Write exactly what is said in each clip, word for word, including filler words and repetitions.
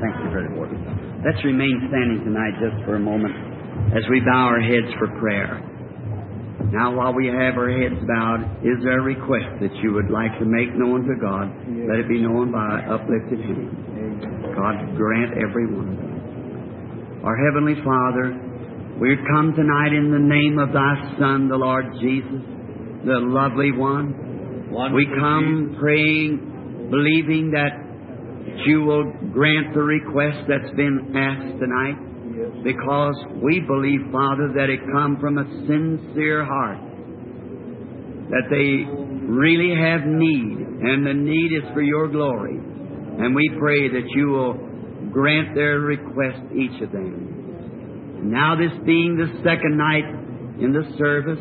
Thank you, Brother Ward. Let's remain standing tonight just for a moment as we bow our heads for prayer. Now, while we have our heads bowed, is there a request that you would like to make known to God? Yes. Let it be known by uplifted hands. God grant every one of them. Our Heavenly Father, we've come tonight in the name of Thy Son, the Lord Jesus, the lovely one. Wonderful we come Jesus. Praying, believing that You will grant the request that's been asked tonight, yes. Because we believe, Father, that it come from a sincere heart, that they really have need, and the need is for Your glory. And we pray that You will grant their request, each of them. Now, this being the second night in the service,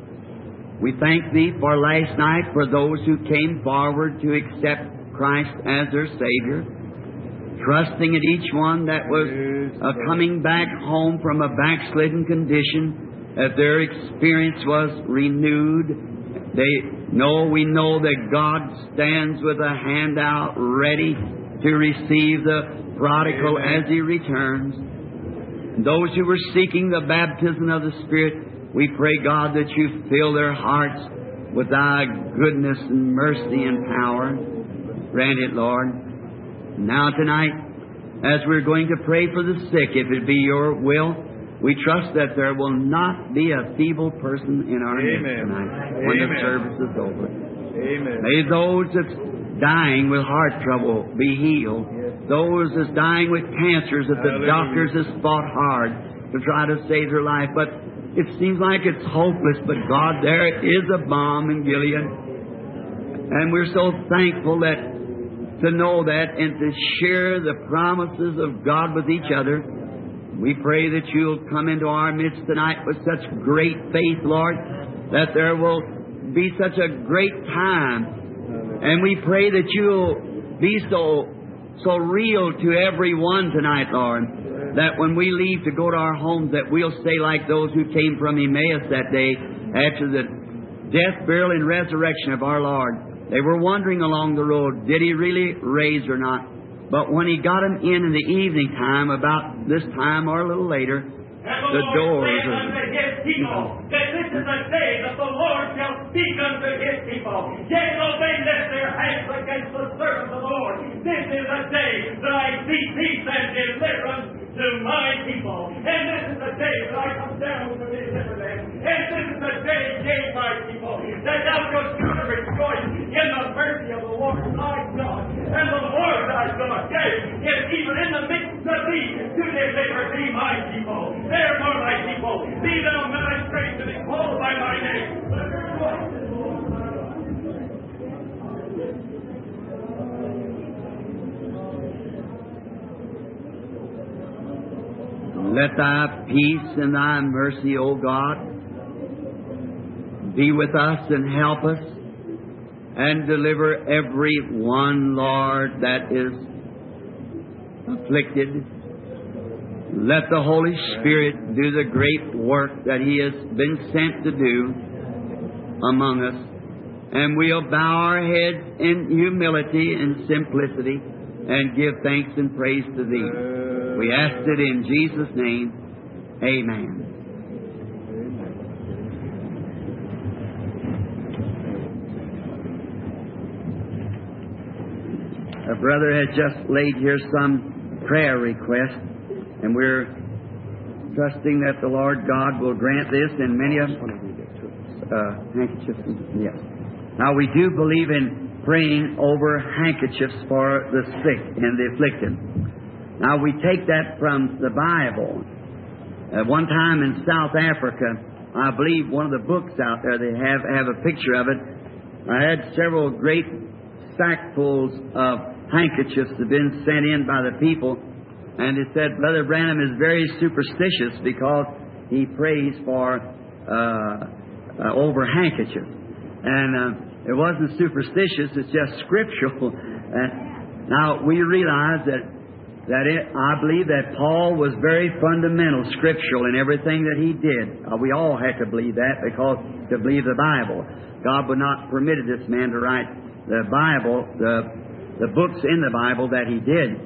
we thank Thee for last night, for those who came forward to accept Christ as their Savior, trusting in each one that was uh, coming back home from a backslidden condition, that their experience was renewed. They know, we know that God stands with a hand out ready to receive the prodigal as he returns. And those who were seeking the baptism of the Spirit, we pray, God, that You fill their hearts with Thy goodness and mercy and power. Grant it, Lord. Now tonight, as we're going to pray for the sick, if it be Your will, we trust that there will not be a feeble person in our midst tonight when Amen. The service is over. Amen. May those that's dying with heart trouble be healed. Yes. Those that's dying with cancers that the Hallelujah. Doctors have fought hard to try to save their life, but it seems like it's hopeless. But God, there is a balm in Gilead, and we're so thankful that to know that and to share the promises of God with each other. We pray that You'll come into our midst tonight with such great faith, Lord, that there will be such a great time. And we pray that You'll be so so real to everyone tonight, Lord, that when we leave to go to our homes, that we'll say like those who came from Emmaus that day after the death, burial, and resurrection of our Lord. They were wandering along the road. Did He really raise or not? But when He got them in in the evening time, about this time or a little later, the doors are... People, that this is a day that the Lord shall speak unto His people. Yet though they lift their hands against the servants of the Lord, this is a day that I see peace and deliverance to my people. And this is the day that I come down to deliver them. And this is the day, yea, my people, that thou shalt rejoice in the mercy of the Lord thy God. And the Lord thy God, yea, is even in the midst of thee to deliver thee, my people. Therefore, my people, be thou ministering to be called by my name. Let Thy peace and Thy mercy, O God, be with us and help us and deliver every one, Lord, that is afflicted. Let the Holy Spirit do the great work that He has been sent to do among us. And we'll bow our heads in humility and simplicity and give thanks and praise to Thee. We ask it in Jesus' name. Amen. A brother has just laid here some prayer requests, and we're trusting that the Lord God will grant this, and many of uh, handkerchiefs. Yes. Now, we do believe in praying over handkerchiefs for the sick and the afflicted. Now, we take that from the Bible. At one time in South Africa, I believe one of the books out there, they have, have a picture of it. I had several great sackfuls of handkerchiefs that have been sent in by the people. And it said Brother Branham is very superstitious because he prays for uh, uh, over handkerchiefs. And uh, it wasn't superstitious, it's just scriptural. And now, we realize that That it, I believe that Paul was very fundamental, scriptural in everything that he did. Uh, we all had to believe that because to believe the Bible. God would not permitted this man to write the Bible, the the books in the Bible that he did.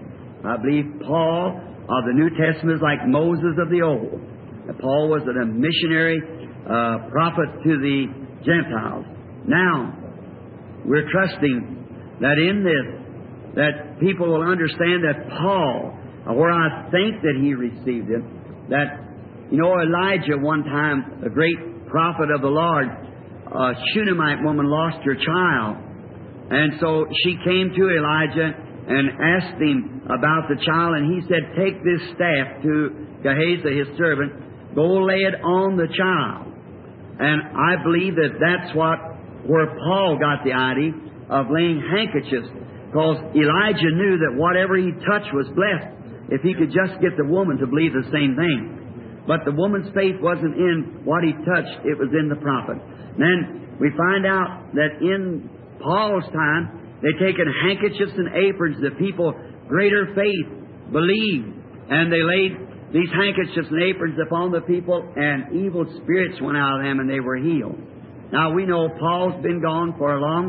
I believe Paul of the New Testament is like Moses of the Old. Paul was a missionary uh, prophet to the Gentiles. Now, we're trusting that in this, that people will understand that Paul, where I think that he received it, that, you know, Elijah one time, a great prophet of the Lord, a Shunammite woman lost her child. And so she came to Elijah and asked him about the child, and he said, take this staff to Gehazi, his servant, go lay it on the child. And I believe that that's what, where Paul got the idea of laying handkerchiefs, because Elijah knew that whatever he touched was blessed if he could just get the woman to believe the same thing. But the woman's faith wasn't in what he touched, it was in the prophet. Then we find out that in Paul's time, they taken handkerchiefs and aprons that people greater faith believed, and they laid these handkerchiefs and aprons upon the people, and evil spirits went out of them, and they were healed. Now we know Paul's been gone for a long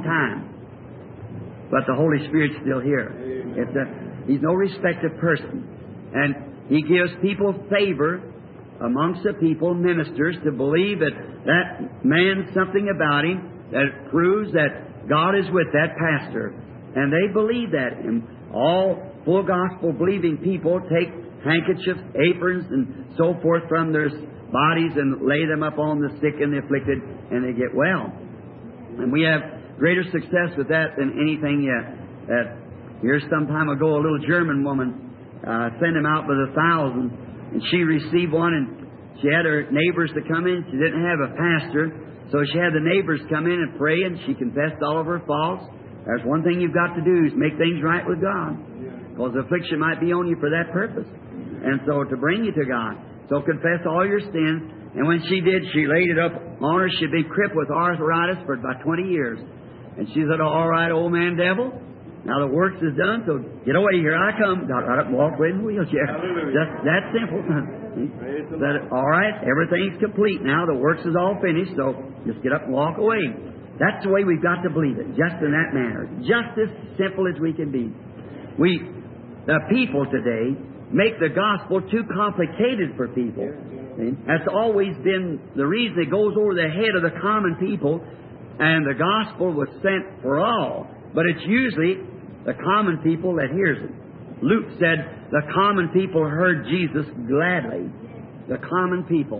time, but the Holy Spirit's still here. It's a, he's no respected person, and he gives people favor amongst the people, ministers, to believe that that man's something about him that proves that God is with that pastor. And they believe that. And all full gospel believing people take handkerchiefs, aprons, and so forth from their bodies and lay them up on the sick and the afflicted, and they get well. And we have greater success with that than anything yet. That here's some time ago, a little German woman uh, sent him out with a thousand, and she received one, and she had her neighbors to come in. She didn't have a pastor, so she had the neighbors come in and pray, and she confessed all of her faults. There's one thing you've got to do is make things right with God, because affliction might be on you for that purpose, and so to bring you to God. So confess all your sins. And when she did, she laid it up on her. She'd been crippled with arthritis for about twenty years. And she said, all right, old man devil, now the works is done, so get away, here I come. Got right up and walked away in the wheelchair. Just that simple. Said, all right, everything's complete now. The works is all finished, so just get up and walk away. That's the way we've got to believe it, just in that manner. Just as simple as we can be. We, the people today, make the gospel too complicated for people. That's always been the reason. It goes over the head of the common people, and the gospel was sent for all. But it's usually the common people that hears it. Luke said the common people heard Jesus gladly. The common people.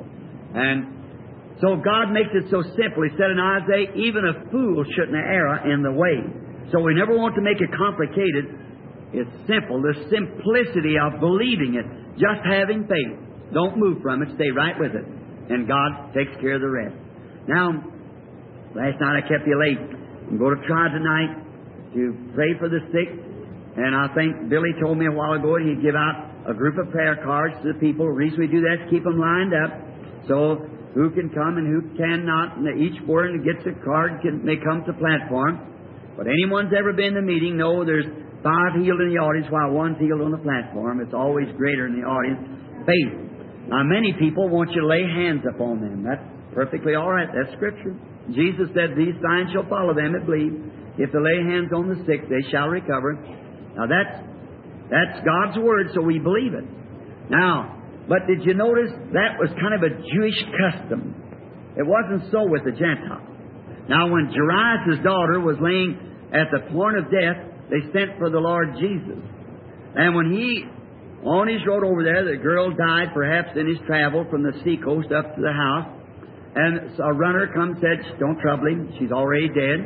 And so God makes it so simple. He said in Isaiah, even a fool shouldn't err in the way. So we never want to make it complicated. It's simple. The simplicity of believing it. Just having faith. Don't move from it. Stay right with it. And God takes care of the rest. Now, last night I kept you late. I'm going to try tonight to pray for the sick. And I think Billy told me a while ago he'd give out a group of prayer cards to the people. The reason we do that is to keep them lined up. So who can come and who cannot. And each one gets a card can, may come to the platform. But anyone's ever been in the meeting know there's five healed in the audience while one's healed on the platform. It's always greater in the audience. Faith. Now, many people want you to lay hands upon them. That's perfectly all right. That's Scripture. Jesus said, these signs shall follow them that believe. If they lay hands on the sick, they shall recover. Now, that's, that's God's Word, so we believe it. Now, but did you notice that was kind of a Jewish custom? It wasn't so with the Gentiles. Now, when Jairus' daughter was laying at the point of death, they sent for the Lord Jesus. And when he, on his road over there, the girl died, perhaps in his travel from the seacoast up to the house. And a runner come and said, don't trouble him, she's already dead.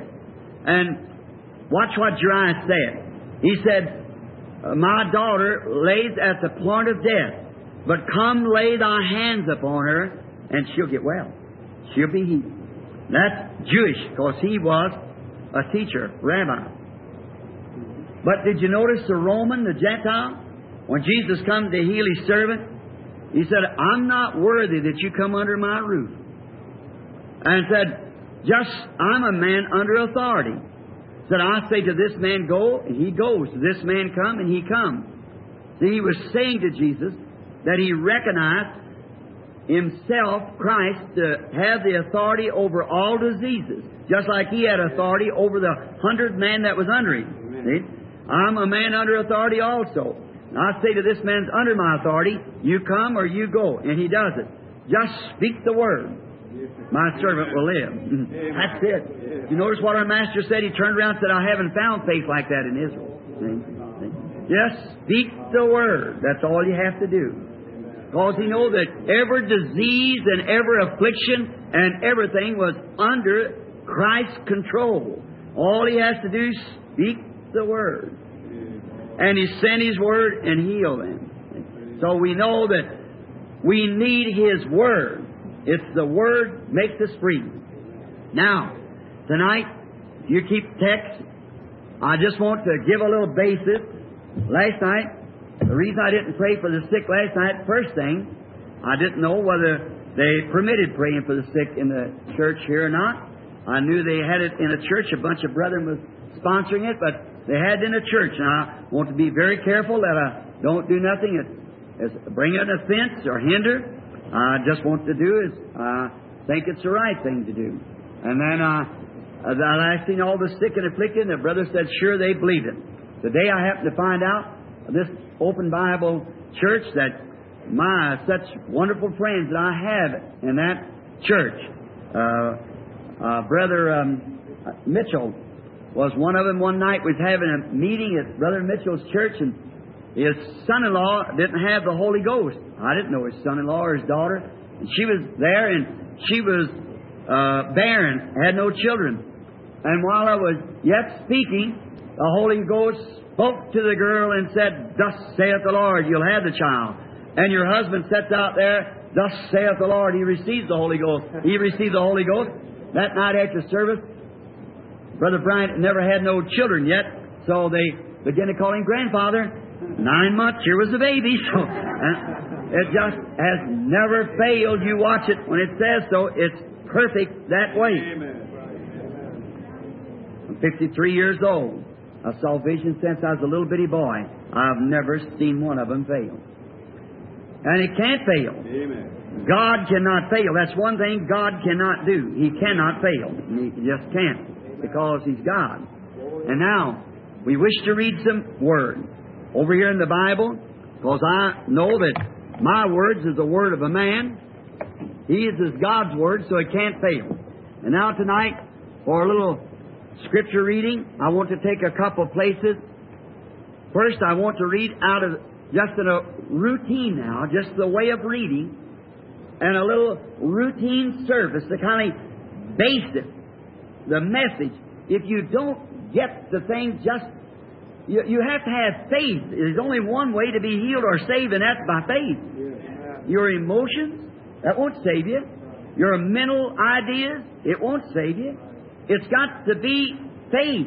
And watch what Jairus said. He said, my daughter lays at the point of death, but come lay thy hands upon her, and she'll get well. She'll be healed. That's Jewish, because he was a teacher, rabbi. But did you notice the Roman, the Gentile? When Jesus comes to heal his servant, he said, I'm not worthy that you come under my roof. And said, just, I'm a man under authority. Said, I say to this man, go, and he goes. To this man, come, and he comes. See, he was saying to Jesus that he recognized himself, Christ, to have the authority over all diseases. Just like he had authority over the hundred man that was under him. See? I'm a man under authority also. I say to this man's under my authority, you come or you go. And he does it. Just speak the word. My servant will live. That's it. You notice what our master said? He turned around and said, I haven't found faith like that in Israel. Just speak the word. That's all you have to do. Because he knows that every disease and every affliction and everything was under Christ's control. All he has to do is speak the word. And he sent his word and healed them. So we know that we need his word. It's the word makes us free. Now, tonight, if you keep text, I just want to give a little basis. Last night, the reason I didn't pray for the sick last night, first thing, I didn't know whether they permitted praying for the sick in the church here or not. I knew they had it in a church. A bunch of brethren was sponsoring it, but they had it in a church. And I want to be very careful that I don't do nothing that is bring an offense or hinder. I just want to do is uh, think it's the right thing to do. And then uh, the last thing, all the sick and afflicted, the brother said, sure, they believed it. Today I happened to find out this Open Bible Church that my such wonderful friends that I have in that church. Uh, uh, Brother um, Mitchell was one of them. One night we was having a meeting at Brother Mitchell's church, and his son-in-law didn't have the Holy Ghost. I didn't know his son-in-law or his daughter. And she was there, and she was uh, barren, had no children. And while I was yet speaking, the Holy Ghost spoke to the girl and said, thus saith the Lord, you'll have the child. And your husband sits out there, thus saith the Lord, he receives the Holy Ghost. He received the Holy Ghost. That night after service, Brother Bryant never had no children yet, so they began to call him grandfather. Nine months, here was the baby. So uh, it just has never failed. You watch it when it says so. It's perfect that way. I'm fifty-three years old. I saw vision since I was a little bitty boy. I've never seen one of them fail. And it can't fail. Amen. God cannot fail. That's one thing God cannot do. He cannot fail. He just can't, because He's God. And now, we wish to read some Word over here in the Bible, because I know that my words is the word of a man. His is God's Word, so it can't fail. And now tonight, for a little Scripture reading, I want to take a couple of places. First, I want to read out of just in a routine now, just the way of reading, and a little routine service to kind of base it, the message. If you don't get the thing just, you, you have to have faith. There's only one way to be healed or saved, and that's by faith. Your emotions, that won't save you. Your mental ideas, it won't save you. It's got to be faith.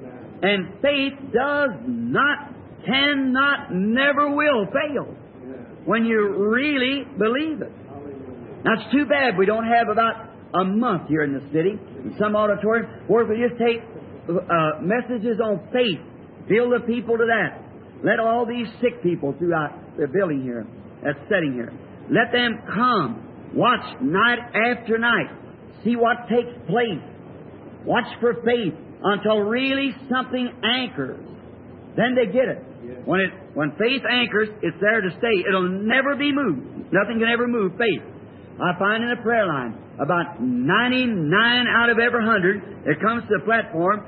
And faith does not, cannot, never will fail when you really believe it. Now, it's too bad we don't have about a month here in the city, in some auditorium, where we just take uh, messages on faith, build the people to that. Let all these sick people throughout the building here, that's sitting here, let them come, watch night after night, see what takes place. Watch for faith until really something anchors. Then they get it. When it when faith anchors, it's there to stay. It'll never be moved. Nothing can ever move faith. I find in a prayer line, about ninety-nine out of every hundred that comes to the platform,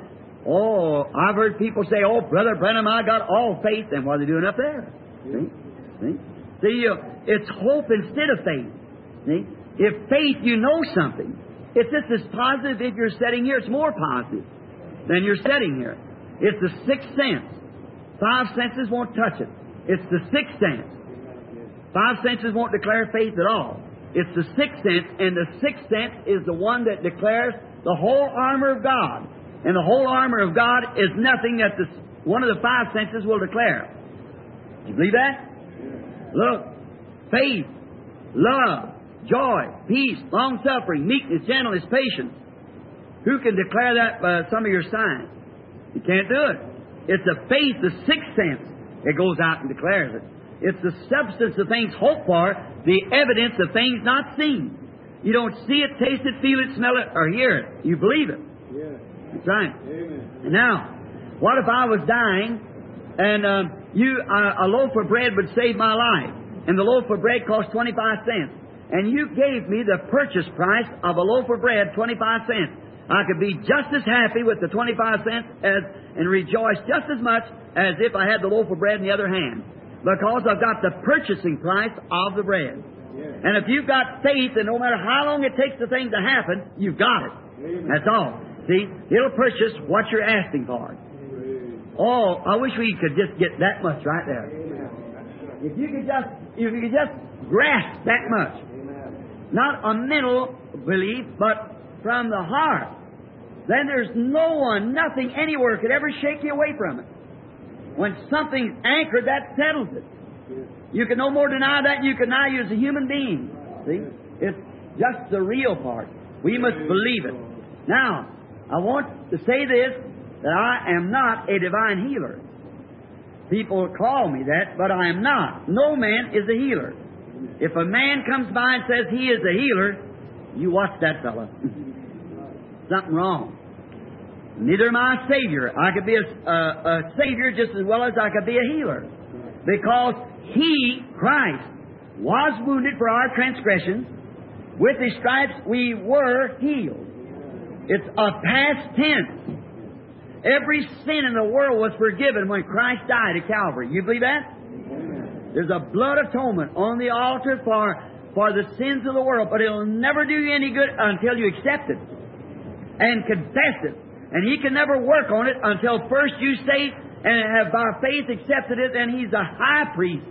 oh, I've heard people say, oh, Brother Branham, I got all faith. Then what are they doing up there? See? See? See, you, it's hope instead of faith. See? If faith, you know something. It's just as positive if you're sitting here. It's more positive than you're sitting here. It's the sixth sense. Five senses won't touch it. It's the sixth sense. Five senses won't declare faith at all. It's the sixth sense, and the sixth sense is the one that declares the whole armor of God. And the whole armor of God is nothing that the, one of the five senses will declare. Do you believe that? Look, faith, love, joy, peace, long-suffering, meekness, gentleness, patience. Who can declare that by some of your signs? You can't do it. It's the faith, the sixth sense, that goes out and declares it. It's the substance of things hoped for, the evidence of things not seen. You don't see it, taste it, feel it, smell it, or hear it. You believe it. Yeah. That's right. Amen. And now, what if I was dying And um, you, uh, a loaf of bread would save my life. And the loaf of bread cost twenty-five cents. And you gave me the purchase price of a loaf of bread, twenty-five cents. I could be just as happy with the twenty-five cents as, and rejoice just as much as if I had the loaf of bread in the other hand. Because I've got the purchasing price of the bread. Yeah. And if you've got faith, and no matter how long it takes the thing to happen, you've got it. Amen. That's all. See, it'll purchase what you're asking for. Amen. Oh, I wish we could just get that much right there. Amen. If you could just, if you could just grasp that much. Amen. Not a mental belief, but from the heart. Then there's no one, nothing anywhere could ever shake you away from it. When something's anchored, that settles it. You can no more deny that than you can deny you as a human being. See? It's just the real part. We must believe it. Now, I want to say this, that I am not a divine healer. People call me that, but I am not. No man is a healer. If a man comes by and says he is a healer, you watch that fella. Something wrong. Neither am I a Savior. I could be a, a, a Savior just as well as I could be a healer. Because He, Christ, was wounded for our transgressions. With His stripes we were healed. It's a past tense. Every sin in the world was forgiven when Christ died at Calvary. You believe that? There's a blood atonement on the altar for, for the sins of the world, but it'll never do you any good until you accept it and confess it. And He can never work on it until first you say and have by faith accepted it, and He's a high priest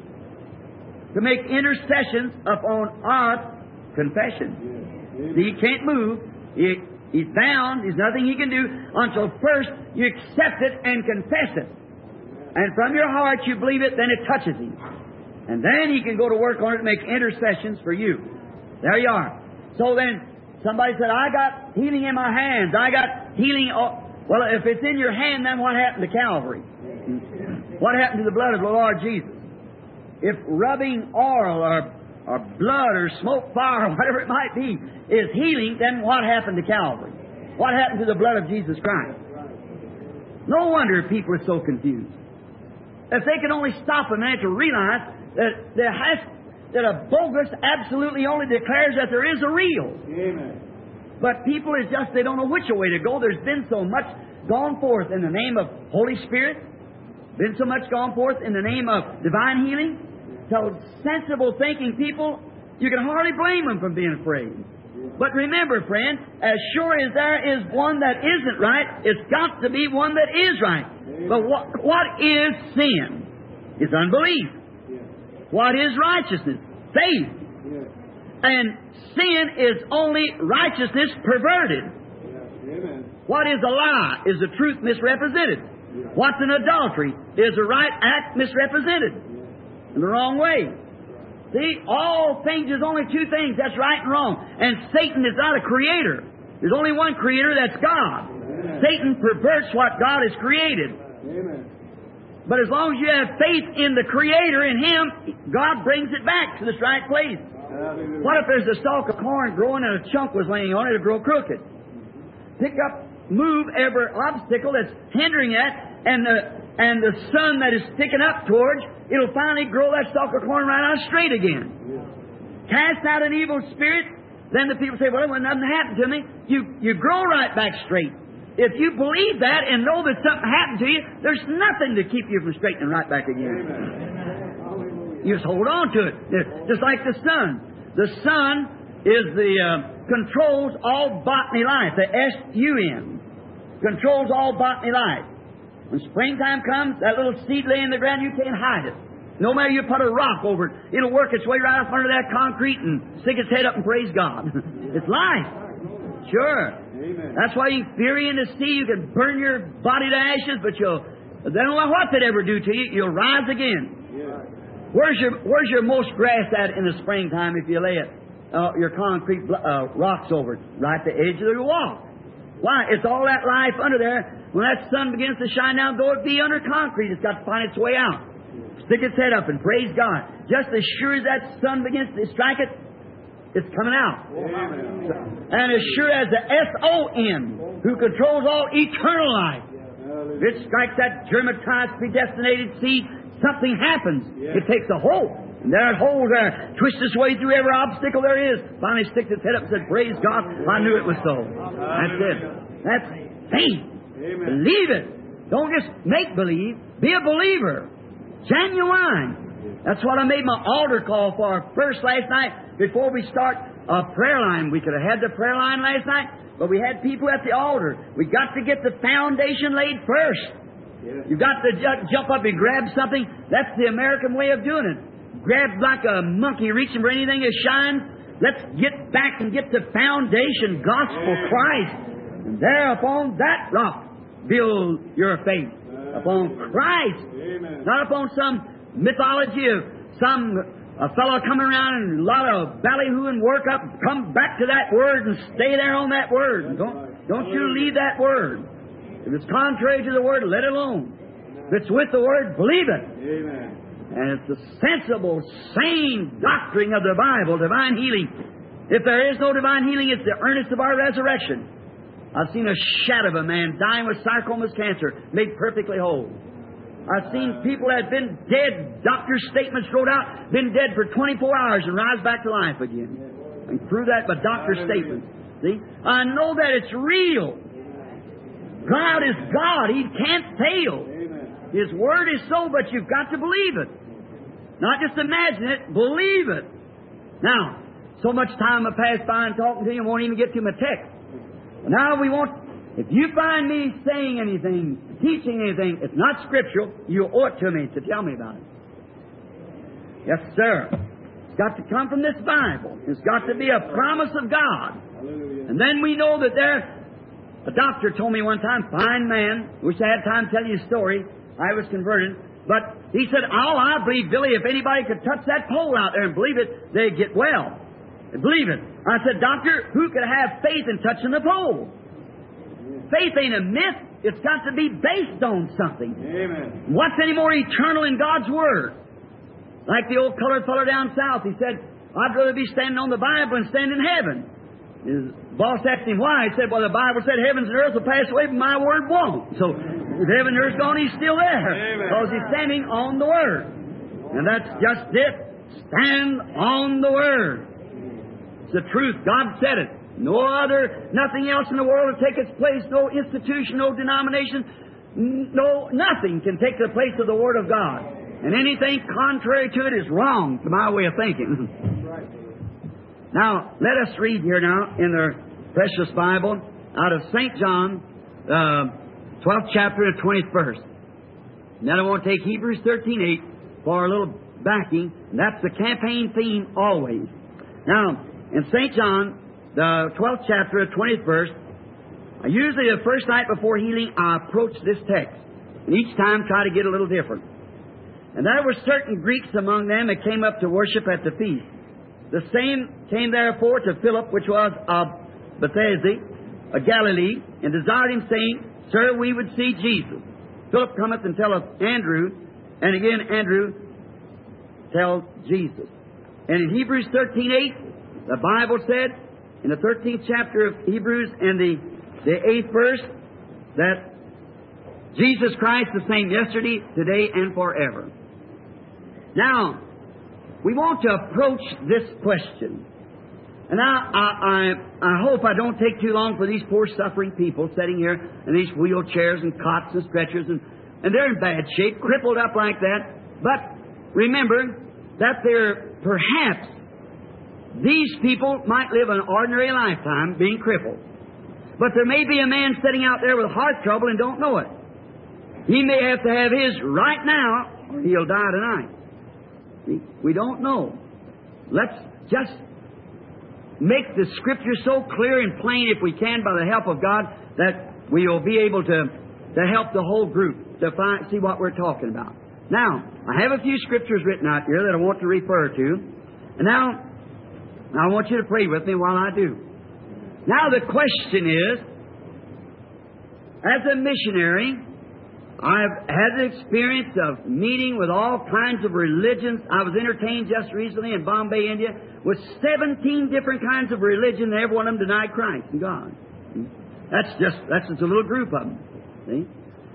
to make intercessions upon our confession. See, He can't move. He, he's bound. There's nothing He can do until first you accept it and confess it. And from your heart you believe it, then it touches Him. And then He can go to work on it and make intercessions for you. There you are. So then, somebody said, I got healing in my hands. I got healing. Oh, well, if it's in your hand, then what happened to Calvary? What happened to the blood of the Lord Jesus? If rubbing oil or, or blood or smoke fire or whatever it might be is healing, then what happened to Calvary? What happened to the blood of Jesus Christ? No wonder people are so confused. If they can only stop a minute to realize that there has that a bogus absolutely only declares that there is a real. Amen. But people is just, they don't know which way to go. There's been so much gone forth in the name of Holy Spirit, been so much gone forth in the name of divine healing. So sensible thinking people, you can hardly blame them for being afraid. But remember, friend, as sure as there is one that isn't right, it's got to be one that is right. But what, what is sin? It's unbelief. What is righteousness? Faith. Yeah. And sin is only righteousness perverted. Yeah. What is a lie? Is the truth misrepresented? Yeah. What's an adultery? Is the right act misrepresented? Yeah. In the wrong way. See, all things, there's only two things, that's right and wrong. And Satan is not a creator. There's only one creator, that's God. Amen. Satan perverts what God has created. Amen. But as long as you have faith in the Creator, in Him, God brings it back to this right place. Hallelujah. What if there's a stalk of corn growing and a chunk was laying on it, it'll grow crooked? Pick up, move every obstacle that's hindering that, and the and the sun that is sticking up towards, it'll finally grow that stalk of corn right out straight again. Yeah. Cast out an evil spirit, then the people say, well, when nothing happened to me, you, you grow right back straight. If you believe that and know that something happened to you, there's nothing to keep you from straightening right back again. Amen. You just hold on to it. Just like the sun. The sun is the uh, controls all botany life. The S U N controls all botany life. When springtime comes, that little seed lay in the ground, you can't hide it. No matter you put a rock over it, it'll work its way right up under that concrete and stick its head up and praise God. It's life. Sure. Amen. That's why you fury in the sea, you can burn your body to ashes, but you'll, they don't know what they'd ever do to you, you'll rise again. Yeah. Where's your Where's your most grass at in the springtime if you lay it, uh, your concrete uh, rocks over it? Right at the edge of the wall. Why? It's all that life under there. When that sun begins to shine down, though it be under concrete, it's got to find its way out. Stick its head up and praise God. Just as sure as that sun begins to strike it, it's coming out. Amen. And as sure as the S O N, who controls all eternal life, If it strikes that germatized, predestinated seed, something happens. Yes. It takes a hold. And there it holds there, twists its way through every obstacle there is. Finally sticks its head up and says, praise God, I knew it was so. That's it. That's faith. Amen. Believe it. Don't just make believe. Be a believer. Genuine. That's what I made my altar call for first last night before we start a prayer line. We could have had the prayer line last night, but we had people at the altar. We got to get the foundation laid first. Yes. You've got to ju- jump up and grab something. That's the American way of doing it. Grab like a monkey reaching for anything that shines. Let's get back and get the foundation, gospel, Christ. And there upon that rock, build your faith. Upon Christ. Amen. Not upon some mythology of some a fellow coming around and a lot of ballyhoo and work up. Come back to that Word and stay there on that Word. And don't, don't you leave that Word. If it's contrary to the Word, let it alone. If it's with the Word, believe it. Amen. And it's the sensible, sane doctrine of the Bible, divine healing. If there is no divine healing, it's the earnest of our resurrection. I've seen a shadow of a man dying with sarcomas cancer, made perfectly whole. I've seen people that have been dead, doctor's statements wrote out, been dead for twenty-four hours and rise back to life again. And prove that by doctor's statements. See? I know that it's real. God is God. He can't fail. His Word is so, but you've got to believe it. Not just imagine it, believe it. Now, so much time I passed by and talking to you, I won't even get to my text. Now we want, if you find me saying anything, teaching anything, it's not scriptural, you owe it to me to tell me about it. Yes, sir. It's got to come from this Bible. It's got to be a promise of God. And then we know that there, a doctor told me one time, fine man, wish I had time to tell you a story. I was converted. But he said, oh, I believe, Billy, if anybody could touch that pole out there and believe it, they'd get well. Believe it. I said, doctor, who could have faith in touching the pole? Faith ain't a myth. It's got to be based on something. Amen. What's any more eternal in God's Word? Like the old colored fellow down south, he said, I'd rather be standing on the Bible than stand in heaven. His boss asked him why. He said, well, the Bible said heavens and earth will pass away, but my Word won't. So if heaven and earth's gone, he's still there. Amen. Because he's standing on the Word. And that's just it. Stand on the Word. It's the truth. God said it. No other, nothing else in the world will take its place. No institution, no denomination, no, nothing can take the place of the Word of God. And anything contrary to it is wrong, to my way of thinking. Now, let us read here now in the precious Bible out of Saint John, uh, twelfth chapter and twentieth verse. Now I want to take Hebrews thirteen eight for a little backing. That's the campaign theme always. Now, in Saint John, the twelfth chapter and twentieth verse, usually the first night before healing, I approach this text. And each time try to get a little different. And there were certain Greeks among them that came up to worship at the feast. The same came therefore to Philip, which was of Bethsaida, of Galilee, and desired him, saying, Sir, we would see Jesus. Philip cometh and telleth Andrew, and again Andrew tells Jesus. And in Hebrews thirteen eight, the Bible said, in the thirteenth chapter of Hebrews and the, the eighth verse, that Jesus Christ the same yesterday, today, and forever. Now, we want to approach this question. And I, I, I, I hope I don't take too long for these poor suffering people sitting here in these wheelchairs and cots and stretchers, and, and they're in bad shape, crippled up like that. But remember that they're perhaps these people might live an ordinary lifetime being crippled. But there may be a man sitting out there with heart trouble and don't know it. He may have to have his right now, or he'll die tonight. See, we don't know. Let's just make the Scripture so clear and plain, if we can, by the help of God, that we will be able to, to help the whole group to find, see what we're talking about. Now, I have a few Scriptures written out here that I want to refer to. And now, I want you to pray with me while I do. Now the question is, as a missionary, I've had the experience of meeting with all kinds of religions. I was entertained just recently in Bombay, India, with seventeen different kinds of religion, and every one of them denied Christ and God. That's just, that's just a little group of them. See?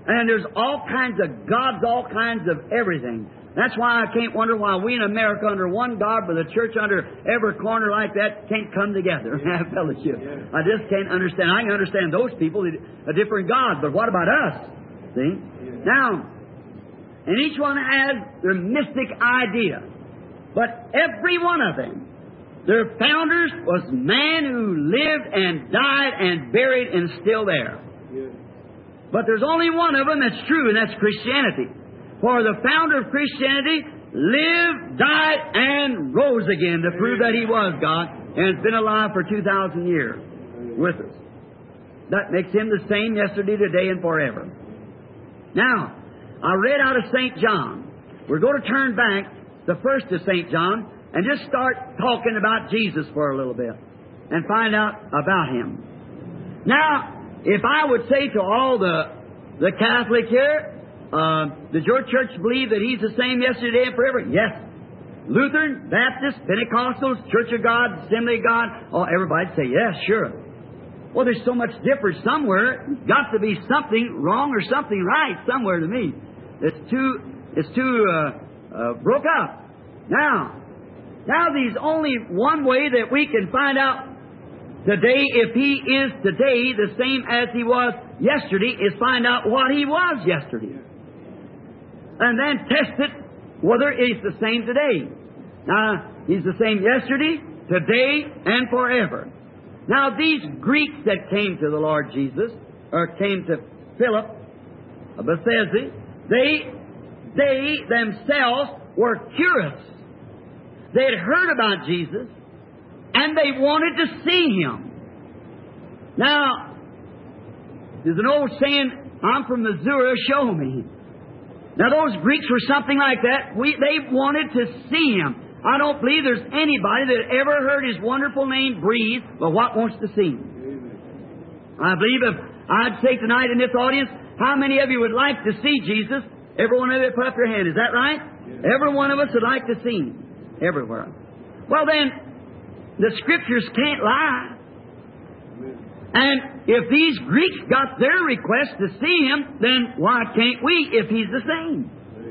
And there's all kinds of gods, all kinds of everything. That's why I can't wonder why we in America under one God, but the church under every corner like that can't come together and have fellowship. I just can't understand. I can understand those people, a different God, but what about us? See? Now, and each one has their mystic idea. But every one of them, their founders was man who lived and died and buried and still there. But there's only one of them that's true, and that's Christianity. For the founder of Christianity lived, died, and rose again to prove that He was God, and has been alive for two thousand years with us. That makes Him the same yesterday, today, and forever. Now, I read out of Saint John. We're going to turn back the first to Saint John and just start talking about Jesus for a little bit and find out about Him. Now, if I would say to all the the Catholic here, Uh, does your church believe that He's the same yesterday and forever? Yes. Lutheran, Baptist, Pentecostals, Church of God, Assembly of God, oh, everybody'd say, yes, sure. Well, there's so much difference somewhere. There's got to be something wrong or something right somewhere to me. It's too, it's too uh, uh, broke up. Now, now there's only one way that we can find out today if He is today the same as He was yesterday, is find out what He was yesterday. And then test it whether He's the same today. Now, He's the same yesterday, today, and forever. Now, these Greeks that came to the Lord Jesus, or came to Philip of Bethsaida, they, they themselves were curious. They had heard about Jesus, and they wanted to see Him. Now, there's an old saying, I'm from Missouri, show me. Now, those Greeks were something like that. We, they wanted to see Him. I don't believe there's anybody that ever heard His wonderful name breathe, but what wants to see Him. Amen. I believe if I'd say tonight in this audience, how many of you would like to see Jesus? Every one of you put up your hand. Is that right? Yes. Every one of us would like to see Him. Everywhere. Well, then, the Scriptures can't lie. And if these Greeks got their request to see Him, then why can't we if He's the same?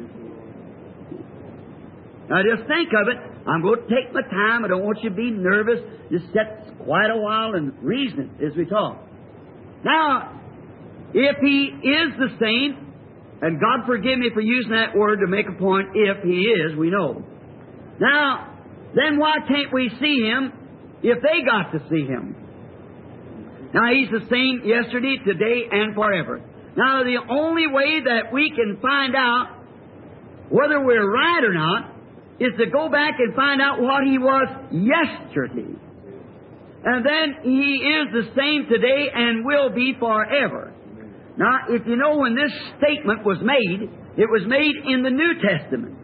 Now just think of it. I'm going to take my time. I don't want you to be nervous. Just sit quite a while and reason it as we talk. Now, if He is the same, and God forgive me for using that word to make a point, if He is, we know. Now, then why can't we see Him if they got to see Him? Now, He's the same yesterday, today, and forever. Now, the only way that we can find out whether we're right or not is to go back and find out what He was yesterday. And then He is the same today and will be forever. Now, if you know when this statement was made, it was made in the New Testament.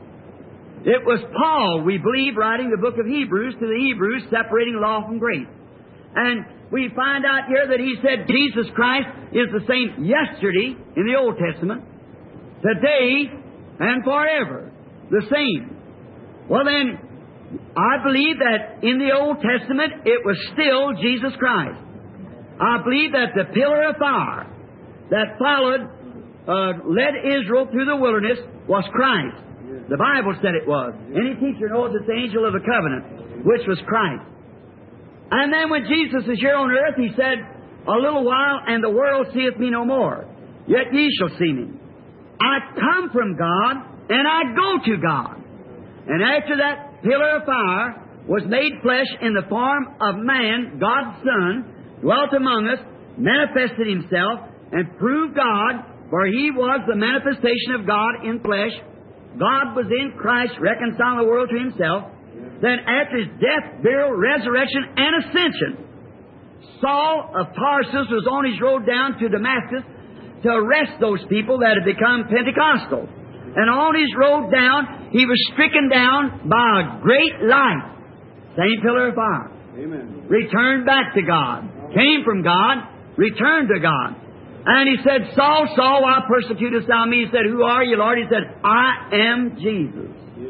It was Paul, we believe, writing the book of Hebrews to the Hebrews, separating law from grace. And we find out here that he said Jesus Christ is the same yesterday in the Old Testament, today, and forever. The same. Well then, I believe that in the Old Testament it was still Jesus Christ. I believe that the pillar of fire that followed, uh, led Israel through the wilderness was Christ. The Bible said it was. Any teacher knows it's the angel of the covenant, which was Christ. And then when Jesus is here on earth, He said, a little while, and the world seeth me no more. Yet ye shall see me. I come from God, and I go to God. And after that pillar of fire was made flesh in the form of man, God's Son, dwelt among us, manifested Himself, and proved God, for He was the manifestation of God in flesh. God was in Christ, reconciling the world to Himself. Then after His death, burial, resurrection, and ascension, Saul of Tarsus was on his road down to Damascus to arrest those people that had become Pentecostal. And on his road down, he was stricken down by a great light. Same pillar of fire. Amen. Returned back to God. Came from God, returned to God. And he said, Saul, Saul, why persecutest thou me? He said, who are you, Lord? He said, I am Jesus.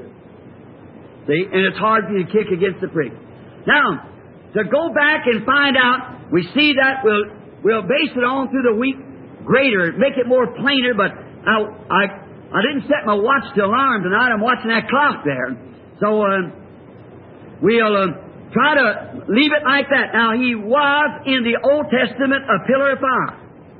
See, and it's hard for you to kick against the prick. Now, to go back and find out, we see that we'll, we'll base it on through the week greater, make it more plainer, but I, I, I didn't set my watch to alarm tonight. I'm watching that clock there. So, uh, we'll uh, try to leave it like that. Now, He was in the Old Testament a pillar of fire.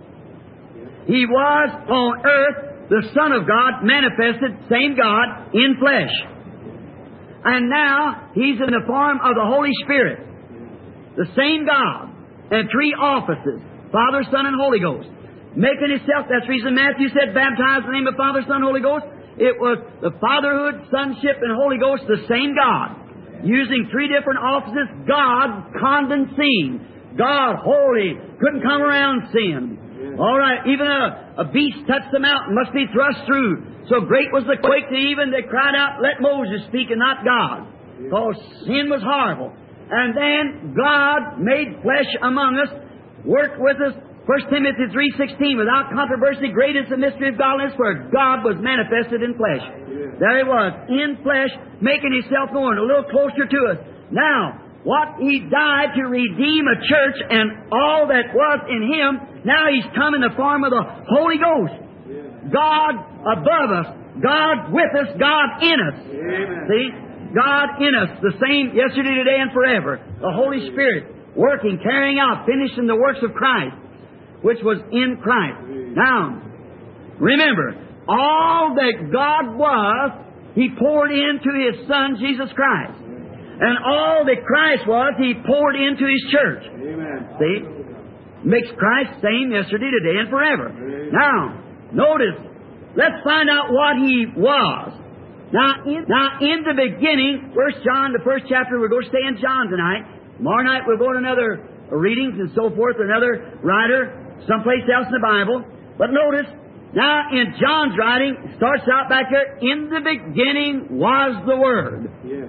He was on earth the Son of God, manifested, same God, in flesh. And now, He's in the form of the Holy Spirit. The same God. And three offices. Father, Son, and Holy Ghost. Making Himself, that's the reason Matthew said, baptize in the name of Father, Son, Holy Ghost. It was the fatherhood, sonship, and Holy Ghost, the same God. Using three different offices. God condensing. God holy. Couldn't come around sin. All right, even a, a beast touched the mountain, must be thrust through. So great was the quake that even they cried out, let Moses speak and not God. Because sin was horrible. And then God made flesh among us, worked with us. First Timothy three sixteen, without controversy, great is the mystery of godliness, where God was manifested in flesh. There He was, in flesh, making Himself known, a little closer to us. Now, what He died to redeem a church and all that was in Him, now He's come in the form of the Holy Ghost. God above us, God with us, God in us. Amen. See? God in us, the same yesterday, today, and forever. The Holy Spirit working, carrying out, finishing the works of Christ, which was in Christ. Now, remember, all that God was, He poured into His Son, Jesus Christ. And all that Christ was, He poured into His church. Amen. See? Makes Christ same yesterday, today, and forever. Amen. Now, notice, let's find out what He was. Now in, now, in the beginning, First John, the first chapter, we're going to stay in John tonight. Tomorrow night, we'll go to another readings and so forth, another writer, someplace else in the Bible. But notice, now in John's writing, it starts out back there, in the beginning was the Word. Yeah.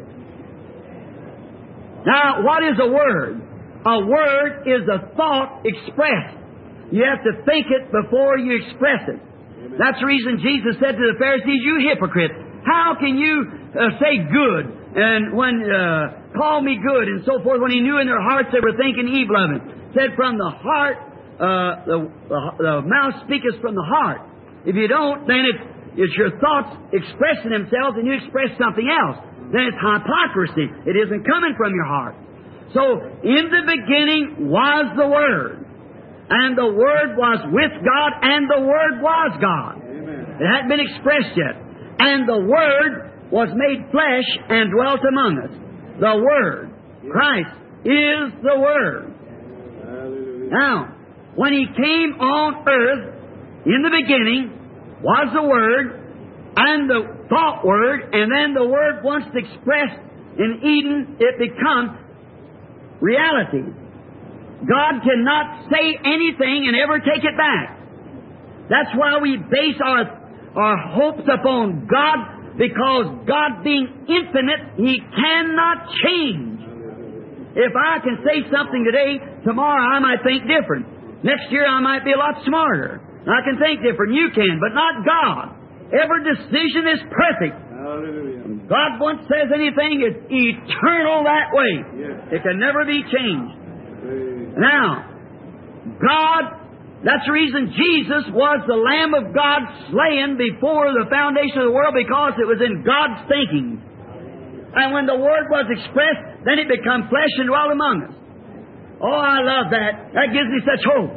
Now, what is a word? A word is a thought expressed. You have to think it before you express it. Amen. That's the reason Jesus said to the Pharisees, you hypocrites, how can you uh, say good and when uh, call me good and so forth, when He knew in their hearts they were thinking evil of Him? Said from the heart, uh, the, the, the mouth speaketh from the heart. If you don't, then it's, it's your thoughts expressing themselves and you express something else. Then it's hypocrisy. It isn't coming from your heart. So, in the beginning was the Word. And the Word was with God, and the Word was God. Amen. It hadn't been expressed yet. And the Word was made flesh and dwelt among us. The Word, Christ, is the Word. Hallelujah. Now, when He came on earth, in the beginning was the Word, and the thought Word, and then the Word, once expressed in Eden, it becomes reality. God cannot say anything and ever take it back. That's why we base our, our hopes upon God, because God being infinite, He cannot change. If I can say something today, tomorrow I might think different. Next year I might be a lot smarter. I can think different. You can, but not God. Every decision is perfect. Hallelujah. God once says anything, it's eternal that way. Yes. It can never be changed. Praise. Now, God, that's the reason Jesus was the Lamb of God slain before the foundation of the world, because it was in God's thinking. And when the Word was expressed, then it became flesh and dwelt among us. Oh, I love that. That gives me such hope.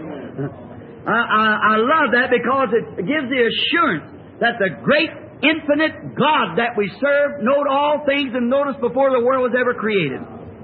I, I, I love that because it gives the assurance that the great infinite God that we serve knowed all things and knowed us before the world was ever created.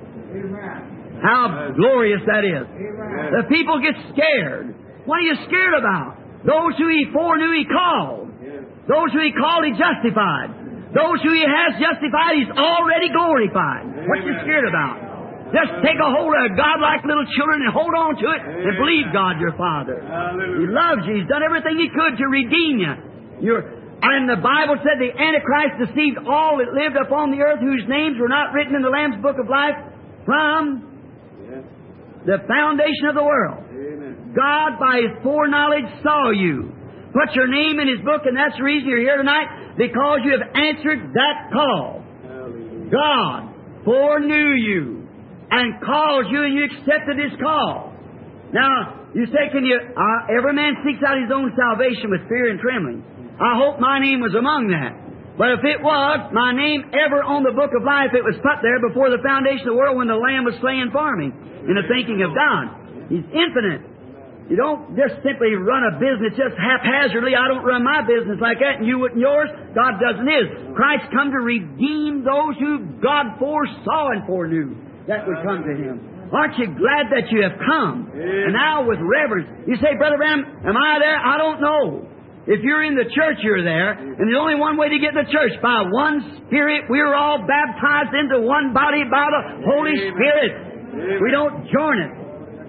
Amen. How Amen. Glorious that is. Amen. The people get scared. What are you scared about? Those who He foreknew He called. Yes. Those who He called He justified. Those who He has justified He's already glorified. Amen. What are you scared about? Just take a hold of God like little children and hold on to it. Amen. And believe God your Father. Hallelujah. He loves you. He's done everything He could to redeem you. You're, and the Bible said the Antichrist deceived all that lived upon the earth, whose names were not written in the Lamb's Book of Life from yes. the foundation of the world. Amen. God, by His foreknowledge, saw you. Put your name in His book, and that's the reason you're here tonight, because you have answered that call. Hallelujah. God foreknew you and called you, and you accepted His call. Now, you say, can you, uh, every man seeks out his own salvation with fear and trembling. I hope my name was among that. But if it was, my name ever on the book of life, it was put there before the foundation of the world when the Lamb was slain for me in the thinking of God. He's infinite. You don't just simply run a business just haphazardly. I don't run my business like that, and you wouldn't yours. God doesn't his. Christ come to redeem those who God foresaw and foreknew that would come to Him. Aren't you glad that you have come? And now with reverence. You say, Brother Branham, am I there? I don't know. If you're in the church, you're there. And there's only one way to get in the church. By one Spirit, we're all baptized into one body by the Holy Spirit. We don't join it.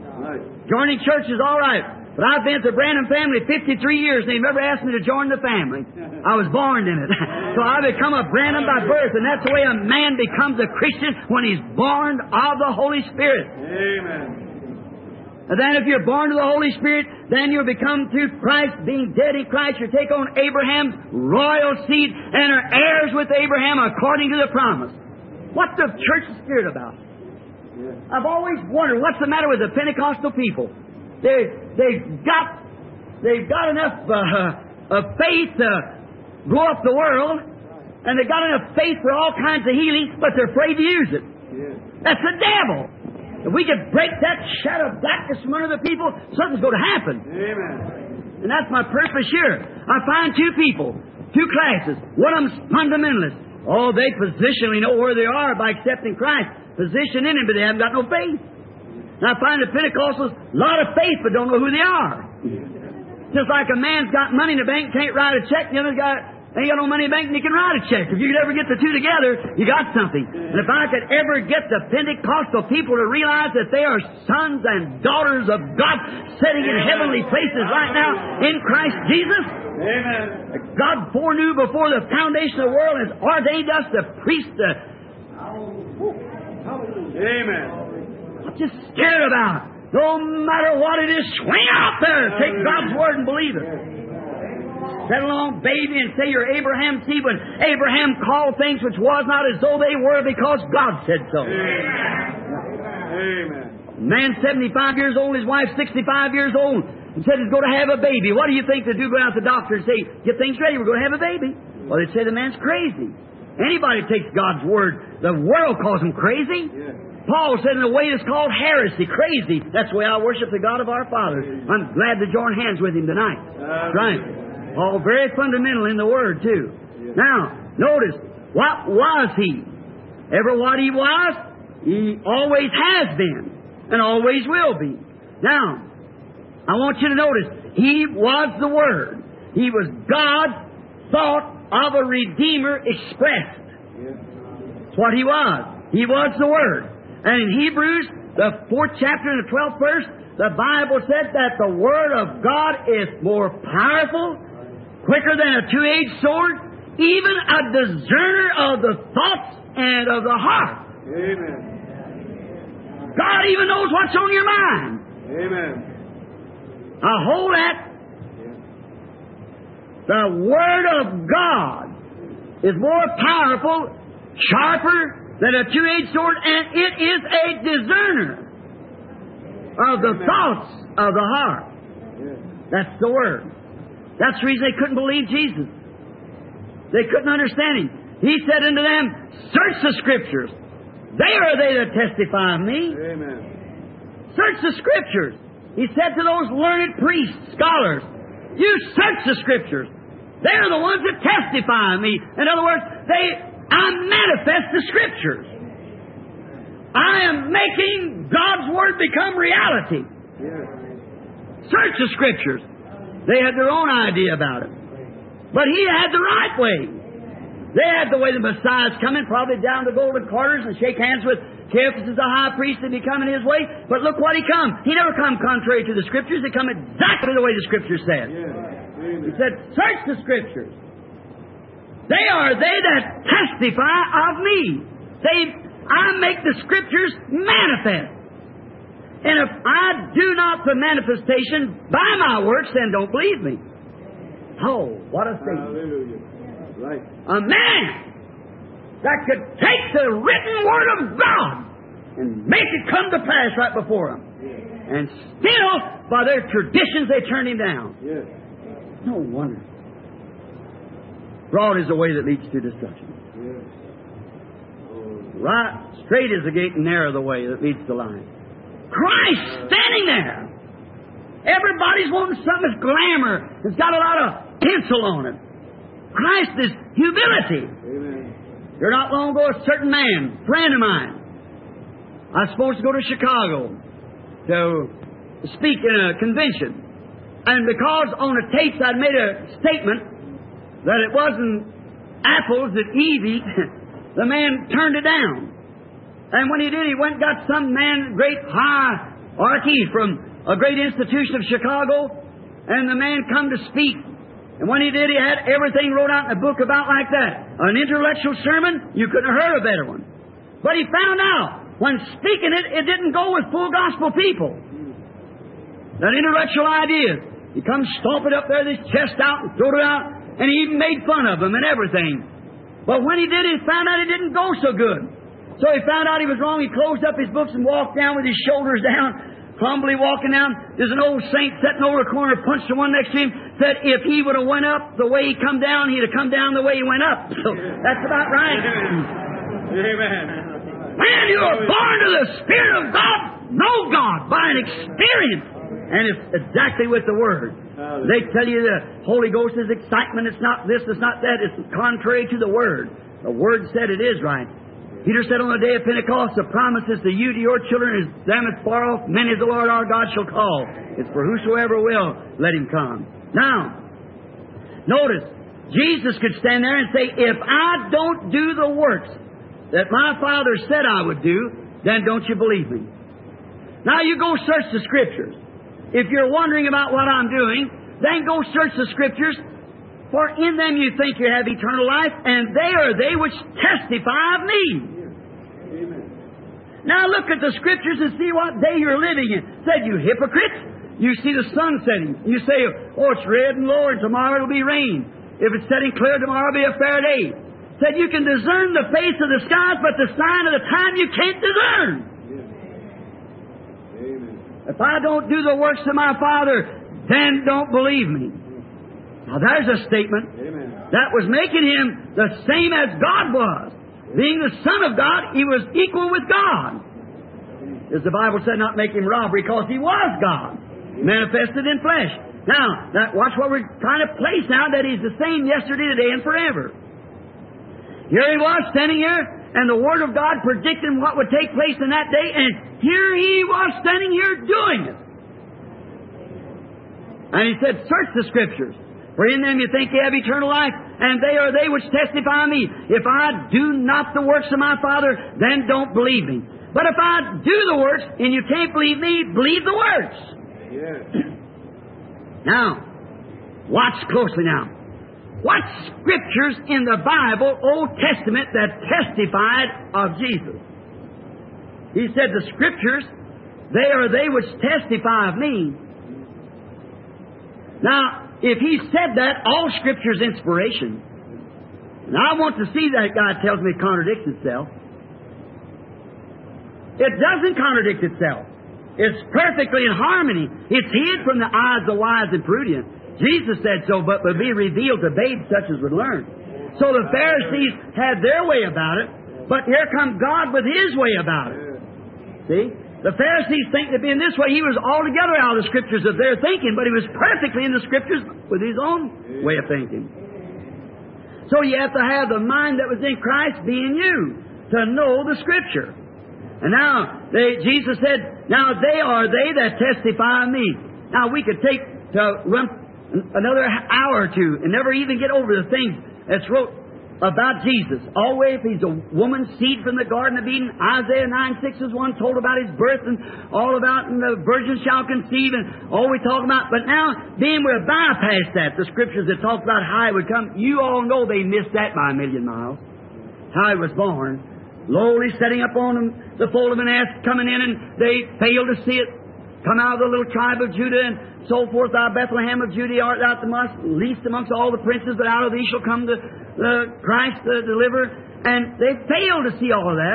Joining church is all right. But I've been to the Branham family fifty-three years, and they've never asked me to join the family. I was born in it. So I become a Branham by birth, and that's the way a man becomes a Christian when he's born of the Holy Spirit. Amen. And then if you're born of the Holy Spirit, then you'll become through Christ, being dead in Christ, you take on Abraham's royal seed and are heirs with Abraham according to the promise. What's the church spirit about? I've always wondered what's the matter with the Pentecostal people. They, they've got they've got enough uh, of faith to blow up the world, and they've got enough faith for all kinds of healing, but they're afraid to use it. That's the devil. If we could break that shadow of blackness from under the people, something's going to happen. Amen. And that's my purpose here. I find two people, two classes. One of them's fundamentalists. Oh, they positionally know where they are by accepting Christ. Position in Him, but they haven't got no faith. And I find the Pentecostals, a lot of faith, but don't know who they are. Just like a man's got money in the bank, can't write a check, the other's got ain't got no money in the bank, and he can write a check. If you could ever get the two together, you got something. And if I could ever get the Pentecostal people to realize that they are sons and daughters of God sitting in heavenly places right now in Christ Jesus. Amen. God foreknew before the foundation of the world and has ordained us the priest. To, Amen. I'm just scared about it. No matter what it is, swing out there. Take God's word and believe it. Settle on, baby, and say you're Abraham's seed when Abraham called things which was not as though they were because God said so. Amen. Man seventy-five years old, his wife sixty-five years old, and said he's going to have a baby. What do you think they do? Go out to the doctor and say, get things ready, we're going to have a baby. Well, they'd say the man's crazy. Anybody takes God's word, the world calls him crazy. Paul said in a way that's called heresy, crazy. That's the way I worship the God of our fathers. I'm glad to join hands with him tonight. That's right. Paul, very fundamental in the Word, too. Now, notice, what was He? Ever what He was, He always has been, and always will be. Now, I want you to notice, He was the Word. He was God's thought of a Redeemer expressed. That's what He was. He was the Word. And in Hebrews, the fourth chapter and the twelfth verse, the Bible said that the Word of God is more powerful, quicker than a two-edged sword, even a discerner of the thoughts and of the heart. Amen. God even knows what's on your mind. Amen. Now hold that. The Word of God is more powerful, sharper than a two-edged sword, and it is a discerner of the Amen. Thoughts of the heart. Yes. That's the Word. That's the reason they couldn't believe Jesus. They couldn't understand Him. He said unto them, search the Scriptures. They are they that testify of me. Amen. Search the Scriptures. He said to those learned priests, scholars, you search the Scriptures. They're the ones that testify of me. In other words, they, I manifest the Scriptures. I am making God's Word become reality. Yes. Search the Scriptures. They had their own idea about it. But He had the right way. They had the way the Messiah's coming, probably down the golden quarters and shake hands with Caiaphas as the high priest and be coming His way. But look what He come. He never come contrary to the Scriptures. He come exactly the way the Scripture said. Yes. He said, search the Scriptures. They are they that testify of me. They, I make the Scriptures manifest. And if I do not the manifestation by my works, then don't believe me. Oh, what a thing. Hallelujah. Right. A man that could take the written Word of God and make it come to pass right before him. And still, by their traditions, they turned Him down. Yes. No wonder. Broad is the way that leads to destruction. Yes. Oh. Right, straight is the gate and narrow the way that leads to life. Christ standing there. Everybody's wanting something that's glamour. It's got a lot of tinsel on it. Christ is humility. Amen. Here not long ago, a certain man, friend of mine, I was supposed to go to Chicago to speak in a convention. And because on the tapes I'd made a statement that it wasn't apples that Eve eat, the man turned it down. And when he did, he went and got some man, great hierarchy from a great institution of Chicago, and the man come to speak. And when he did, he had everything wrote out in a book about like that. An intellectual sermon, you couldn't have heard a better one. But he found out, when speaking it, it didn't go with full gospel people. That intellectual ideas. He come stomp it up there, his chest out, and threw it out, and he even made fun of them and everything. But when he did, he found out it didn't go so good. So he found out he was wrong. He closed up his books and walked down with his shoulders down, humbly walking down. There's an old saint sitting over the corner, punched the one next to him, said if he would have went up the way he come down, he'd have come down the way he went up. So that's about right. Amen. Man, you are born to the Spirit of God, know God by an experience. And it's exactly with the Word. They tell you the Holy Ghost is excitement. It's not this, it's not that. It's contrary to the Word. The Word said it is right. Peter said on the day of Pentecost, the promises to you, to your children, is them as far off, many as the Lord our God shall call. It's for whosoever will, let him come. Now, notice, Jesus could stand there and say, if I don't do the works that my Father said I would do, then don't you believe me. Now you go search the Scriptures. If you're wondering about what I'm doing, then go search the Scriptures, for in them you think you have eternal life, and they are they which testify of me. Amen. Now look at the Scriptures and see what day you're living in. Said, you hypocrites, you see the sun setting. You say, oh, it's red and low, and tomorrow it'll be rain. If it's setting clear, tomorrow will be a fair day. Said, you can discern the face of the skies, but the sign of the time you can't discern. Amen. If I don't do the works of my Father, then don't believe me. Now there's a statement Amen. that was making him the same as God was. Being the Son of God, he was equal with God. As the Bible said, not make him robbery, because he was God, manifested in flesh. Now, that, watch what we're trying to place now, that he's the same yesterday, today, and forever. Here he was, standing here, and the Word of God predicting what would take place in that day, and here he was standing here doing it. And he said, search the Scriptures, for in them you think you have eternal life, and they are they which testify of me. If I do not the works of my Father, then don't believe me. But if I do the works, and you can't believe me, believe the works. Yes. Now, watch closely now. What Scriptures in the Bible, Old Testament, that testified of Jesus? He said the Scriptures, they are they which testify of me. Now, if he said that, all Scripture is inspiration. And I want to see that God tells me it contradicts itself. It doesn't contradict itself. It's perfectly in harmony. It's hid from the eyes of the wise and prudent. Jesus said so, but would be revealed to babes such as would learn. So the Pharisees had their way about it, but here comes God with His way about it. See? The Pharisees think that being this way, He was altogether out of the Scriptures of their thinking, but He was perfectly in the Scriptures with His own way of thinking. So you have to have the mind that was in Christ be in you to know the Scripture. And now, they, Jesus said, now they are they that testify of me. Now we could take to run another hour or two and never even get over the things that's wrote about Jesus. Always, he's a woman's seed from the Garden of Eden. Isaiah nine six is one told about his birth and all about, and the virgin shall conceive, and all we talk about. But now, being we're bypassed that, the Scriptures that talk about how he would come, you all know they missed that by a million miles. How he was born. Lowly setting up on the fold of an ass, coming in, and they failed to see it. Come out of the little tribe of Judah, and so forth. Thou Bethlehem of Judah art thou the most least amongst all the princes, but out of thee shall come the, the Christ, the deliverer. And they failed to see all of that.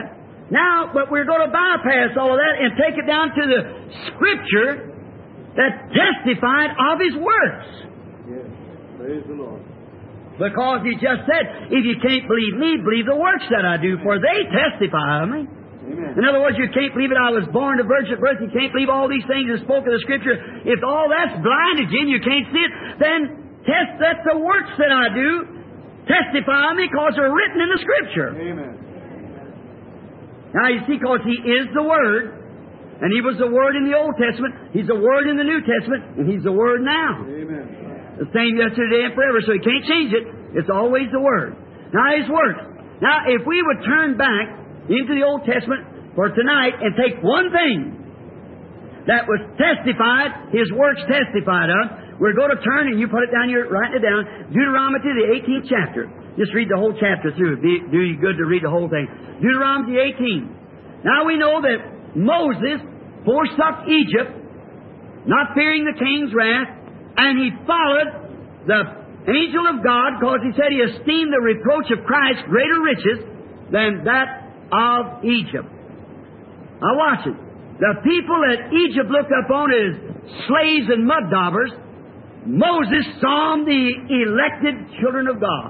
Now, but we're going to bypass all of that and take it down to the Scripture that testified of His works. Yes. Praise the Lord. Because He just said, if you can't believe me, believe the works that I do, for they testify of me. Amen. In other words, you can't believe it. I was born of virgin birth. You can't believe all these things that spoke of the Scripture. If all that's blinded you and you can't see it, then test that the works that I do testify of me because they're written in the Scripture. Amen. Now, you see, because He is the Word, and He was the Word in the Old Testament, He's the Word in the New Testament, and He's the Word now. Amen. The same yesterday and forever, so you can't change it. It's always the Word. Now, His works. Now, if we would turn back into the Old Testament for tonight and take one thing that was testified, His works testified of, we're going to turn, and you put it down here, write it down, Deuteronomy, the eighteenth chapter. Just read the whole chapter through. It'd be, do you good to read the whole thing. Deuteronomy eighteen. Now we know that Moses forsook Egypt, not fearing the king's wrath, and he followed the angel of God because he said he esteemed the reproach of Christ greater riches than that of Egypt. Now watch it. The people that Egypt looked upon as slaves and mud daubers, Moses saw them the elected children of God.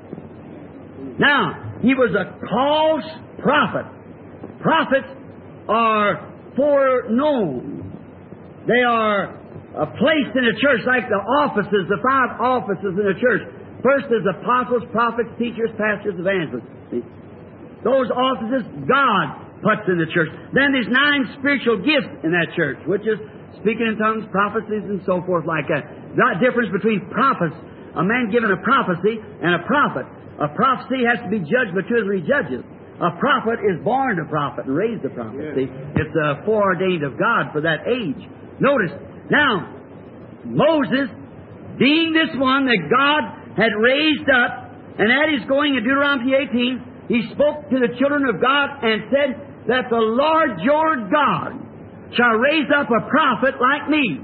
Now, he was a false prophet. Prophets are foreknown. They are uh, placed in a church like the offices, the five offices in a church. First is apostles, prophets, teachers, pastors, evangelists. See? Those offices God puts in the church. Then there's nine spiritual gifts in that church, which is speaking in tongues, prophecies, and so forth like that. The difference between prophets, a man given a prophecy, and a prophet. A prophecy has to be judged by two or three judges. A prophet is born a prophet and raised a prophet. Yes. See, it's uh, foreordained of God for that age. Notice, now, Moses, being this one that God had raised up, and at his going in Deuteronomy eighteen, he spoke to the children of God and said that the Lord your God shall raise up a prophet like me.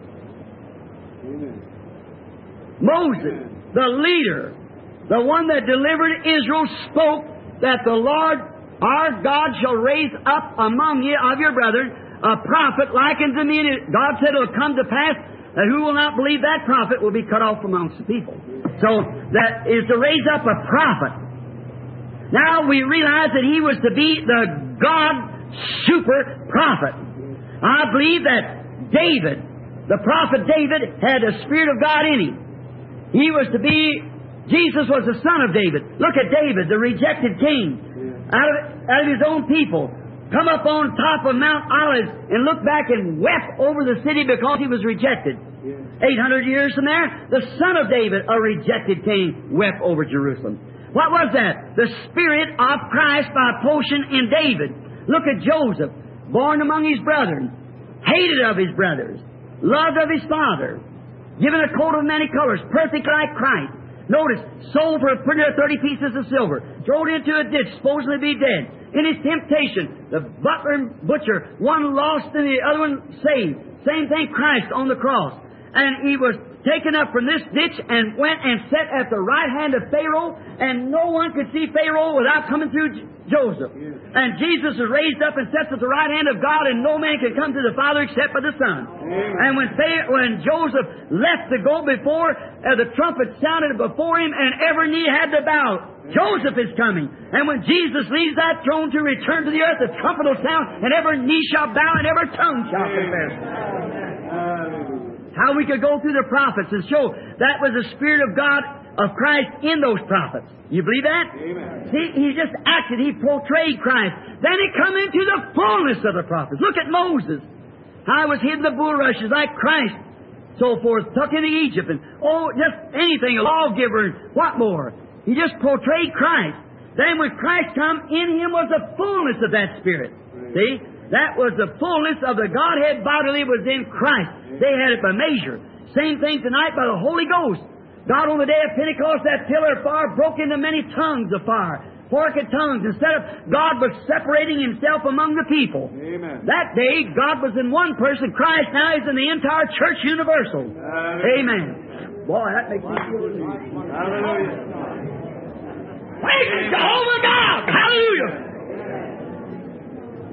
Amen. Moses, the leader, the one that delivered Israel, spoke that the Lord our God shall raise up among you of your brethren a prophet like unto me. And God said it will come to pass that who will not believe that prophet will be cut off amongst the people. So that is to raise up a prophet. Now we realize that he was to be the God super prophet. I believe that David, the prophet David, had the Spirit of God in him. He was to be, Jesus was the son of David. Look at David, the rejected king, out of, out of his own people. Come up on top of Mount Olives and look back and wept over the city because he was rejected. Eight hundred years from there, the son of David, a rejected king, wept over Jerusalem. What was that? The Spirit of Christ by portion in David. Look at Joseph, born among his brethren, hated of his brothers, loved of his father, given a coat of many colors, perfect like Christ. Notice, sold for a pretty thirty pieces of silver, thrown into a ditch, supposedly be dead. In his temptation, the butler and butcher, one lost and the other one saved. Same thing, Christ on the cross. And he was taken up from this ditch and went and sat at the right hand of Pharaoh, and no one could see Pharaoh without coming through Joseph. Yes. And Jesus was raised up and sits at the right hand of God, and no man can come to the Father except by the Son. Yes. And when Pharaoh, when Joseph left to go before, uh, the trumpet sounded before him, and every knee had to bow. Yes. Joseph is coming. And when Jesus leaves that throne to return to the earth, the trumpet will sound, and every knee shall bow, and every tongue shall confess. Yes. How we could go through the prophets and show that was the Spirit of God of Christ in those prophets. You believe that? Amen. See, he just acted. He portrayed Christ. Then he come into the fullness of the prophets. Look at Moses. How he was hid in the bulrushes like Christ. So forth. Tucked into Egypt. And oh, just anything. A lawgiver. And what more? He just portrayed Christ. Then when Christ come, in him was the fullness of that Spirit. Right. See? That was the fullness of the Godhead bodily was in Christ. They had it by measure. Same thing tonight by the Holy Ghost. God on the day of Pentecost, that pillar of fire broke into many tongues of fire. Forked tongues. Instead of God was separating Himself among the people. Amen. That day, God was in one person. Christ now is in the entire church universal. Hallelujah. Amen. Boy, that makes me feel good. Hallelujah. Praise Jehovah God. Hallelujah.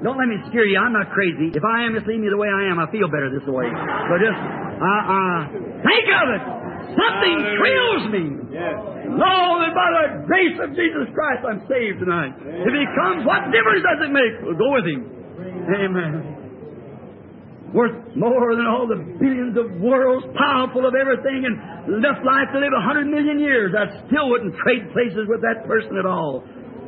don't let me scare you. I'm not crazy. If I am, just leave me the way I am. I feel better this way. So just, uh, uh, think of it. Something thrills me. Yes. Know that by the grace of Jesus Christ I'm saved tonight. If He comes, what difference does it make? We'll go with Him. Amen. Worth more than all the billions of worlds, powerful of everything, and enough life to live a hundred million years. I still wouldn't trade places with that person at all.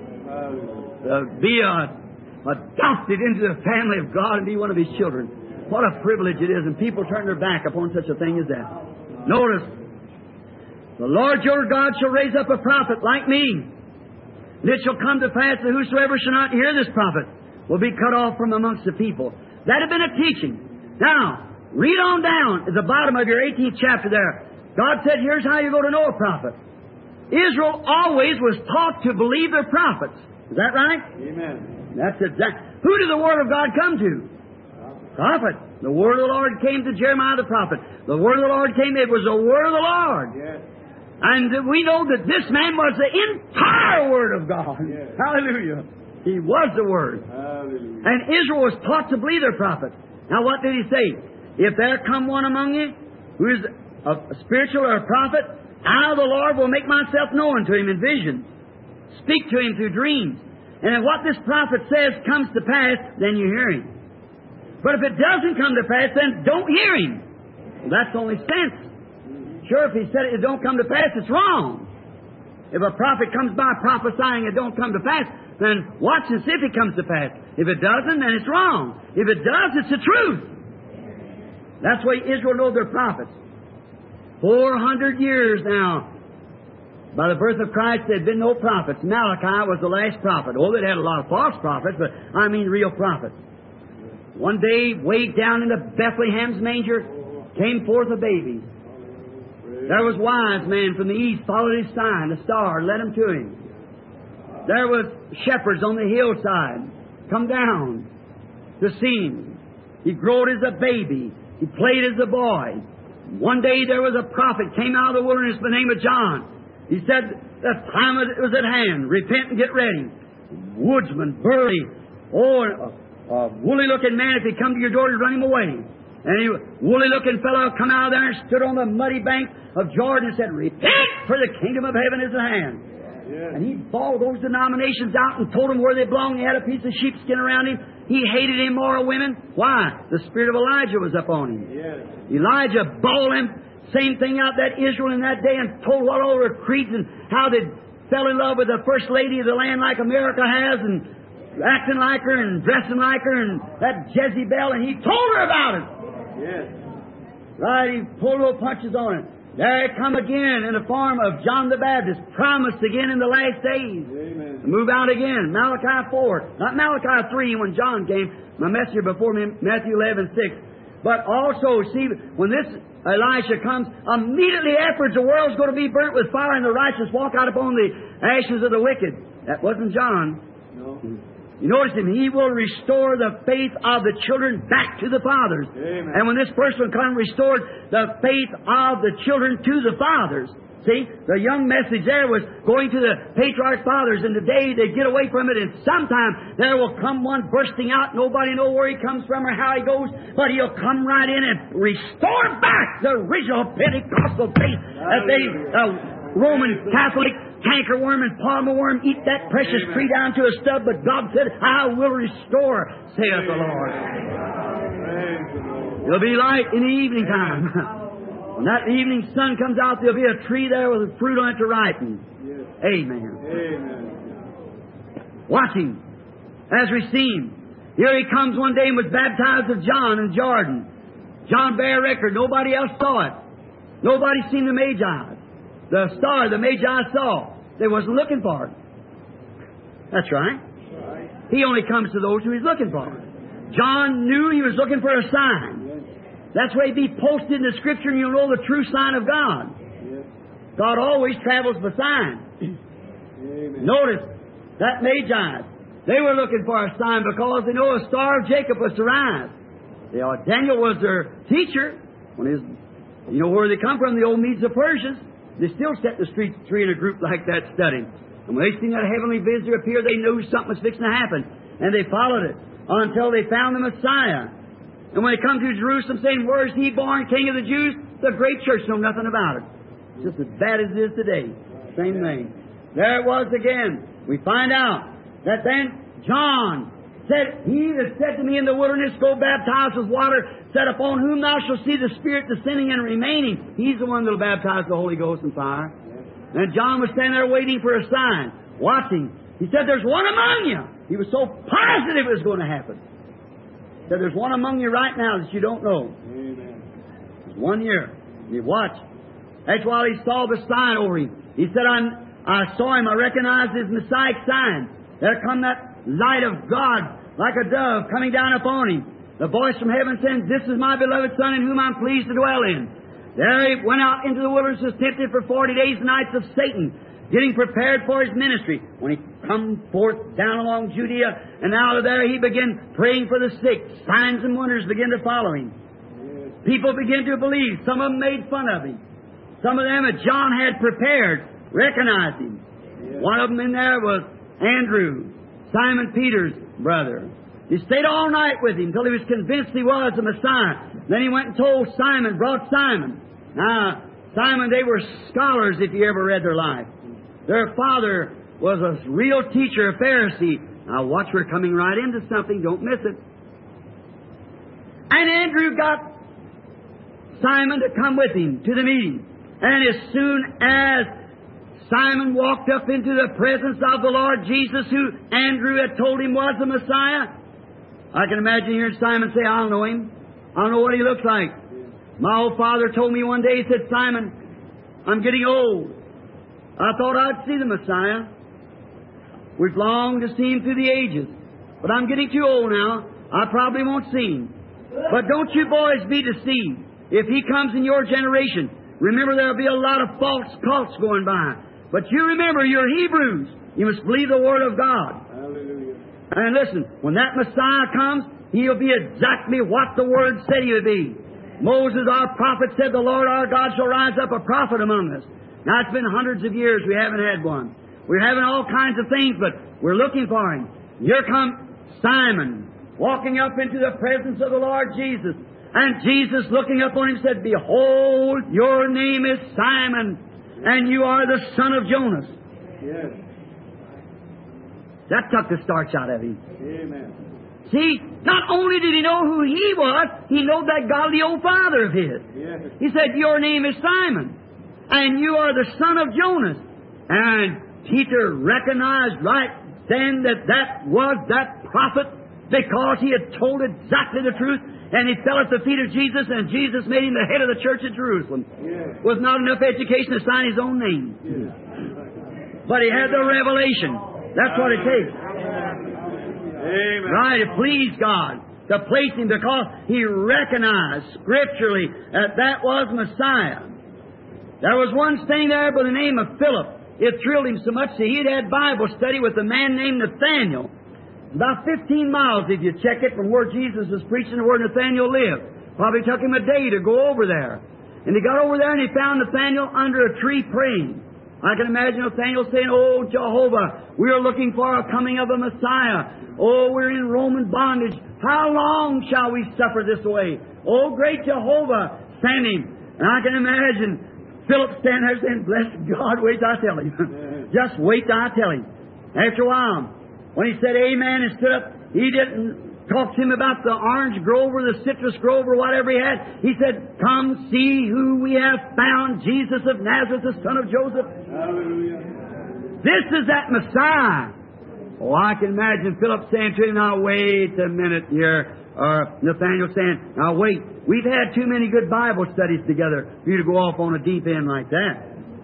Uh, be uh, adopted into the family of God and be one of His children. What a privilege it is, and people turn their back upon such a thing as that. Notice, the Lord your God shall raise up a prophet like me. And it shall come to pass that whosoever shall not hear this prophet will be cut off from amongst the people. That had been a teaching. Now, read on down at the bottom of your eighteenth chapter there. God said, here's how you go to know a prophet. Israel always was taught to believe their prophets. Is that right? Amen. That's exact. Who did the Word of God come to? Prophet. The Word of the Lord came to Jeremiah the prophet. The Word of the Lord came, it was the Word of the Lord. Yes. And we know that this man was the entire Word of God. Yes. Hallelujah. He was the Word. Hallelujah. And Israel was taught to believe their prophet. Now what did He say? If there come one among you who is a spiritual or a prophet, I, the Lord, will make myself known to him in visions. Speak to him through dreams. And if what this prophet says comes to pass, then you hear him. But if it doesn't come to pass, then don't hear him. Well, that's only sense. Sure, if he said it, it don't come to pass, it's wrong. If a prophet comes by prophesying it don't come to pass, then watch and see if it comes to pass. If it doesn't, then it's wrong. If it does, it's the truth. That's the way Israel knows their prophets. Four hundred years now, by the birth of Christ, there had been no prophets. Malachi was the last prophet. Oh, they had a lot of false prophets, but I mean real prophets. One day, way down into Bethlehem's manger, came forth a baby. There was wise men from the east, followed his sign, the star, led him to him. There was shepherds on the hillside, come down to see him. He growed as a baby. He played as a boy. One day there was a prophet came out of the wilderness by the name of John. He said, the time was at hand. Repent and get ready. Woodsman, burly, oh, a, a woolly-looking man, if he come to your door, you run him away. And he, woolly-looking fellow come out there and stood on the muddy bank of Jordan and said, repent, for the kingdom of heaven is at hand. Yes. And he bawled those denominations out and told them where they belonged. He had a piece of sheepskin around him. He hated immoral women. Why? The spirit of Elijah was upon him. Yes. Elijah bawled him. Same thing out that Israel in that day and told what all their creeds and how they fell in love with the first lady of the land like America has and acting like her and dressing like her and that Jezebel, and he told her about it. Yes. Right, he pulled little punches on it. There it come again in the form of John the Baptist, promised again in the last days. Amen. Move out again. Malachi four. Not Malachi three when John came. My messenger before me, Matthew eleven six. But also, see, when this Elisha comes, immediately afterwards the world's going to be burnt with fire and the righteous walk out upon the ashes of the wicked. That wasn't John. No. You notice him, he will restore the faith of the children back to the fathers. Amen. And when this person comes, restored the faith of the children to the fathers. See, the young message there was going to the patriarch fathers, and today they get away from it, and sometime there will come one bursting out. Nobody know where he comes from or how he goes, but he'll come right in and restore back the original Pentecostal faith that they, uh, Roman Catholic, cankerworm and palmer worm eat that precious Amen. tree down to a stub, but God said, I will restore, saith the Lord. Praise the Lord. There'll be light in the evening time. When that evening sun comes out, there'll be a tree there with a fruit on it to ripen. Yes. Amen. Amen. Watch him as we see him. Here he comes one day and was baptized of John in Jordan. John bare record. Nobody else saw it. Nobody seen the Magi. The star the Magi saw. They wasn't looking for it. That's right. Right. He only comes to those who he's looking for. John knew he was looking for a sign. That's why he'd be posted in the Scripture and you'll know the true sign of God. Yes. God always travels by sign. Amen. Notice that Magi, they were looking for a sign because they know a star of Jacob was to rise. You know, Daniel was their teacher. When his, you know where they come from, the old Medes of Persians. They still set the street tree in a group like that studying. And when they seen that heavenly visitor appear, they knew something was fixing to happen. And they followed it. until they found the Messiah. And when they come to Jerusalem saying, where is He born, King of the Jews? The great church know nothing about it. It's just as bad as it is today. Same thing. There it was again. We find out that then John said, He that said to me in the wilderness, go baptize with water, said, upon whom thou shalt see the Spirit descending and remaining. He's the one that will baptize the Holy Ghost and fire. And John was standing there waiting for a sign, watching. He said, there's one among you. He was so positive it was going to happen. He said, there's one among you right now that you don't know. Amen. It's one year. You watch. That's while he saw the sign over him. He said, I, I saw him. I recognized his Messiah sign. There come that light of God like a dove coming down upon him. The voice from heaven saying, this is my beloved Son in whom I'm pleased to dwell in. There he went out into the wilderness, was tempted for forty days and nights of Satan, getting prepared for his ministry. When he come forth down along Judea, and out of there he began praying for the sick. Signs and wonders began to follow him. People began to believe. Some of them made fun of him. Some of them that John had prepared recognized him. One of them in there was Andrew, Simon Peter's brother. He stayed all night with him until he was convinced he was the Messiah. Then he went and told Simon, brought Simon. Now, Simon, they were scholars if you ever read their life. Their father was a real teacher, a Pharisee. Now watch, we're coming right into something. Don't miss it. And Andrew got Simon to come with him to the meeting. And as soon as Simon walked up into the presence of the Lord Jesus, who Andrew had told him was the Messiah, I can imagine hearing Simon say, I don't know him. I don't know what he looks like. My old father told me one day, he said, Simon, I'm getting old. I thought I'd see the Messiah. We've longed to see Him through the ages. But I'm getting too old now. I probably won't see Him. But don't you boys be deceived. If He comes in your generation, remember there'll be a lot of false cults going by. But you remember, you're Hebrews. You must believe the Word of God. Hallelujah. And listen, when that Messiah comes, He'll be exactly what the Word said He would be. Moses, our prophet, said, the Lord our God shall rise up a prophet among us. Now, it's been hundreds of years we haven't had one. We're having all kinds of things, but we're looking for him. Here comes Simon, walking up into the presence of the Lord Jesus. And Jesus, looking up on him, said, behold, your name is Simon, and you are the son of Jonas. Yes. That took the starch out of him. Amen. See, not only did he know who he was, he knew that godly old father of his. Yes. He said, your name is Simon, and you are the son of Jonas. And Peter recognized right then that that was that prophet, because he had told exactly the truth, and he fell at the feet of Jesus, and Jesus made him the head of the church at Jerusalem. Yes. Was not enough education to sign his own name. Yes. But he had the revelation. That's what it takes. Amen. Right, it pleased God to place him, because he recognized scripturally that that was Messiah. There was one standing there by the name of Philip. It thrilled him so much that he'd had Bible study with a man named Nathaniel. About fifteen miles, if you check it, from where Jesus was preaching to where Nathaniel lived. Probably took him a day to go over there. And he got over there and he found Nathaniel under a tree praying. I can imagine Nathaniel saying, oh, Jehovah, we are looking for a coming of a Messiah. Oh, we're in Roman bondage. How long shall we suffer this way? Oh, great Jehovah, send him. And I can imagine Philip standing there saying, bless God, wait till I tell him. Just wait till I tell him. After a while, when he said amen and stood up, he didn't talk to him about the orange grove or the citrus grove or whatever he had. He said, come see who we have found, Jesus of Nazareth, the son of Joseph. Hallelujah. This is that Messiah. Oh, I can imagine Philip saying to him, now wait a minute here. Or Nathaniel saying, now wait, we've had too many good Bible studies together for you to go off on a deep end like that.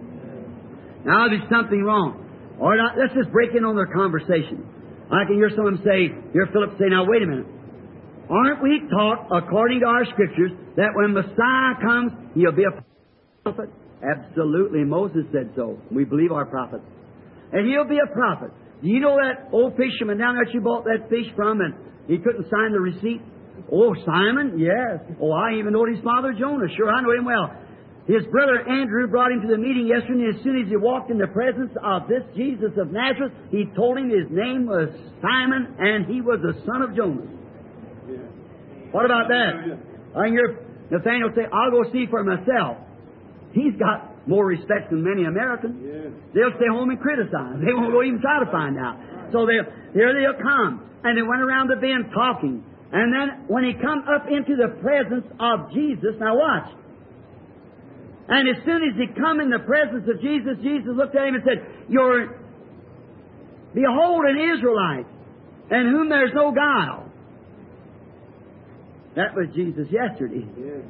Now there's something wrong. All right, let's just break in on their conversation. I can hear someone say, hear Philip say, now wait a minute. Aren't we taught, according to our Scriptures, that when Messiah comes, He'll be a prophet? Absolutely, Moses said so. We believe our prophets. And He'll be a prophet. Do you know that old fisherman down there that you bought that fish from and he couldn't sign the receipt? Oh, Simon? Yes. Oh, I even know his father Jonah. Sure, I know him well. His brother Andrew brought him to the meeting yesterday, and as soon as he walked in the presence of this Jesus of Nazareth, he told him his name was Simon, and he was the son of Jonas. Yeah. What about that? And your Nathaniel say, I'll go see for myself. He's got more respect than many Americans. Yeah. They'll stay home and criticize. They won't go even try to find out. So they'll, here they'll come. And they went around the bend talking. And then when he come up into the presence of Jesus, now watch. And as soon as he come in the presence of Jesus, Jesus looked at him and said, You're, behold an Israelite, in whom there's no guile. That was Jesus yesterday. Yeah.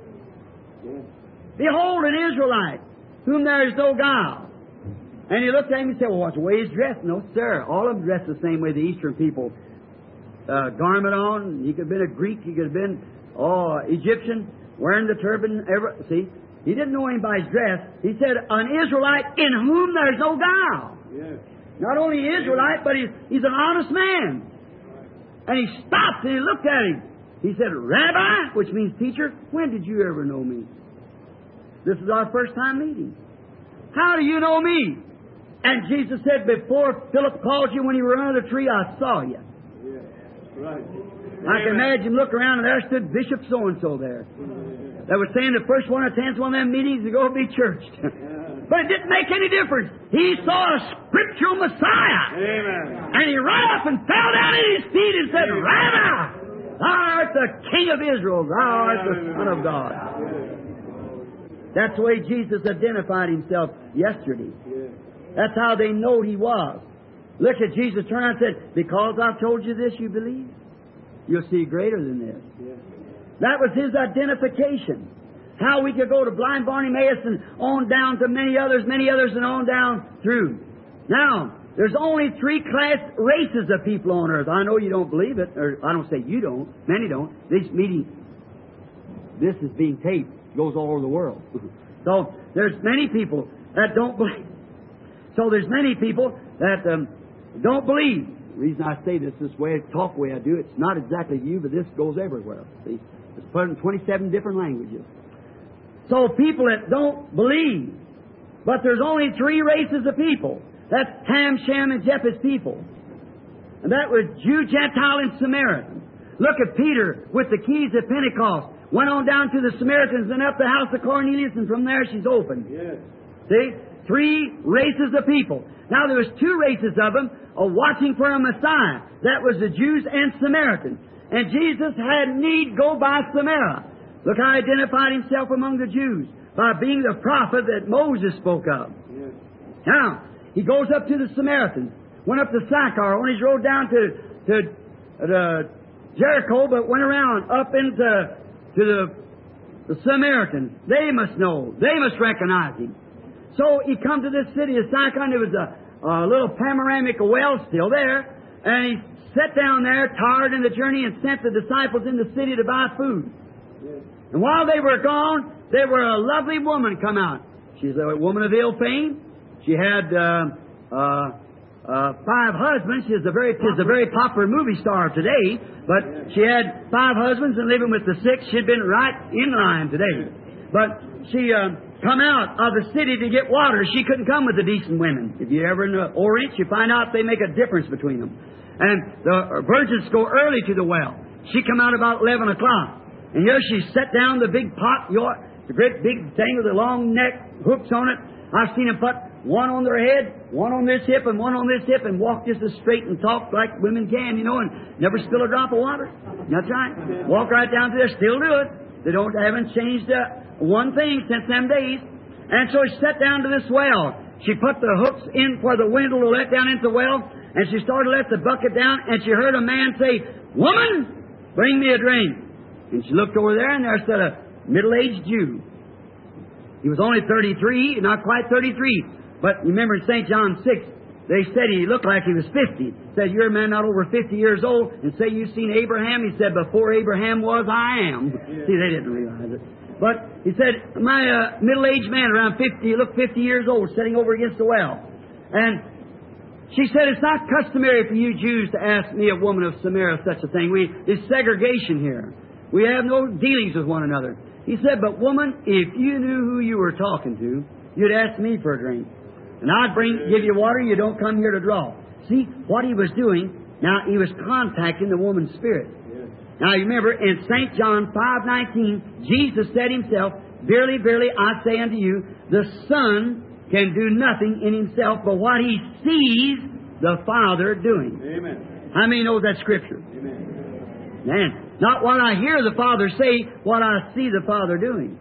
Yeah. Behold an Israelite, whom there is no guile. And he looked at him and said, Well, what's the way he's dressed? No, sir. All of them dress the same way the Eastern people. Uh, garment on. He could have been a Greek. He could have been oh, Egyptian, wearing the turban. Ever, see, he didn't know anybody's dress. He said, an Israelite in whom there's no guile. Yeah. Not only an Israelite, but he's, he's an honest man. And he stopped and he looked at him. He said, Rabbi, which means teacher, when did you ever know me? This is our first time meeting. How do you know me? And Jesus said, before Philip called you when you were under the tree, I saw you. Yeah. Right. I can imagine look around and there stood Bishop so-and-so there. That was saying the first one attends one of them meetings to go be churched. But it didn't make any difference. He saw a scriptural Messiah. Amen. And he ran up and fell down at his feet and said, Rabbi, thou art the King of Israel. Thou art the Son of God. That's the way Jesus identified himself yesterday. That's how they know he was. Look at Jesus turn around and said, because I've told you this, you believe? You'll see greater than this. That was his identification. How we could go to blind Bartimaeus and on down to many others, many others, and on down through. Now, there's only three class races of people on earth. I know you don't believe it, or I don't say you don't. Many don't. This meeting, this is being taped. It goes all over the world. So there's many people that don't believe. So there's many people that um, don't believe. The reason I say this this way, talk the way I do, it's not exactly you, but this goes everywhere. See, it's put in twenty-seven different languages. So people that don't believe, but there's only three races of people. That's Ham, Shem, and Japheth's people. And that was Jew, Gentile, and Samaritan. Look at Peter with the keys of Pentecost. Went on down to the Samaritans and up the house of Cornelius, and from there she's opened. Yes. See? Three races of people. Now there was two races of them uh, watching for a Messiah. That was the Jews and Samaritans. And Jesus had need go by Samaria. Look how he identified himself among the Jews, by being the prophet that Moses spoke of. Yes. Now, he goes up to the Samaritans, went up to Sychar on his road down to, to uh, Jericho, but went around up into to the, the Samaritans. They must know. They must recognize him. So he come to this city of Sychar, and there was a, a little panoramic well still there, and he sat down there, tired in the journey, and sent the disciples in the city to buy food. Yes. And while they were gone, there were a lovely woman come out. She's a woman of ill fame. She had uh, uh, uh, five husbands. She's a very, she's a very popular movie star today, but she had five husbands and living with the sixth. She'd been right in line today. But she uh, come out of the city to get water. She couldn't come with the decent women. If you're ever in the Orient, you find out they make a difference between them. And the virgins go early to the well. She come out about eleven o'clock. And here she set down the big pot, the great big thing with the long neck hooks on it. I've seen them put one on their head, one on this hip, and one on this hip, and walk just as straight and talk like women can, you know, and never spill a drop of water. That's right. Walk right down to there, still do it. They don't haven't changed uh, one thing since them days. And so she sat down to this well. She put the hooks in for the windle to let down into the well, and she started to let the bucket down, and she heard a man say, "Woman, bring me a drink." And she looked over there, and there sat a middle-aged Jew. He was only thirty-three, not quite thirty-three. But remember in Saint John six, they said he looked like he was fifty. Said, "You're a man not over fifty years old, and say you've seen Abraham." He said, "Before Abraham was, I am." Yeah. See, they didn't realize it. But he said, "My uh, middle-aged man, around fifty, he looked fifty years old, sitting over against the well." And she said, "It's not customary for you Jews to ask me, a woman of Samaria, such a thing. We There's segregation here. We have no dealings with one another." He said, but woman, if you knew who you were talking to, you'd ask me for a drink. And I'd bring, give you water, you don't come here to draw. See, what he was doing, now he was contacting the woman's spirit. Yes. Now you remember, in Saint John five nineteen, Jesus said himself, verily, verily, I say unto you, the Son can do nothing in himself but what he sees the Father doing. Amen. How many know that Scripture? Amen. Man, not what I hear the Father say, what I see the Father doing.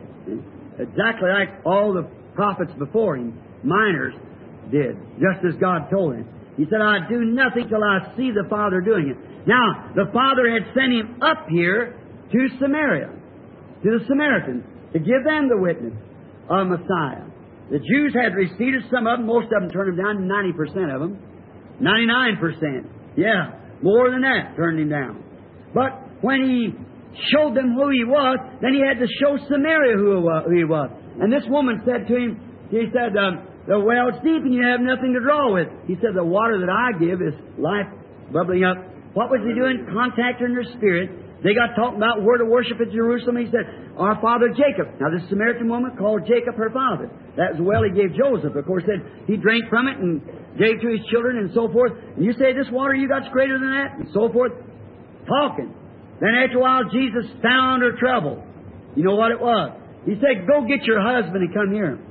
Yes. Exactly like all the prophets before him, minors, did, just as God told him. He said, I do nothing till I see the Father doing it. Now, the Father had sent him up here to Samaria, to the Samaritans, to give them the witness of Messiah. The Jews had receded, some of them, most of them turned him down, ninety percent of them. ninety-nine percent. Yeah, more than that turned him down. But when he showed them who he was, then he had to show Samaria who he was. And this woman said to him, he said, um, the well's deep and you have nothing to draw with. He said, the water that I give is life bubbling up. What was he doing? Contacting their spirit. They got talking about where to worship at Jerusalem. He said, our father Jacob. Now this Samaritan woman called Jacob her father. That was the well he gave Joseph. Of course, said he drank from it and gave to his children and so forth. And you say, this water you got's greater than that? And so forth. Talking. Then after a while, Jesus found her trouble. You know what it was? He said, go get your husband and come here.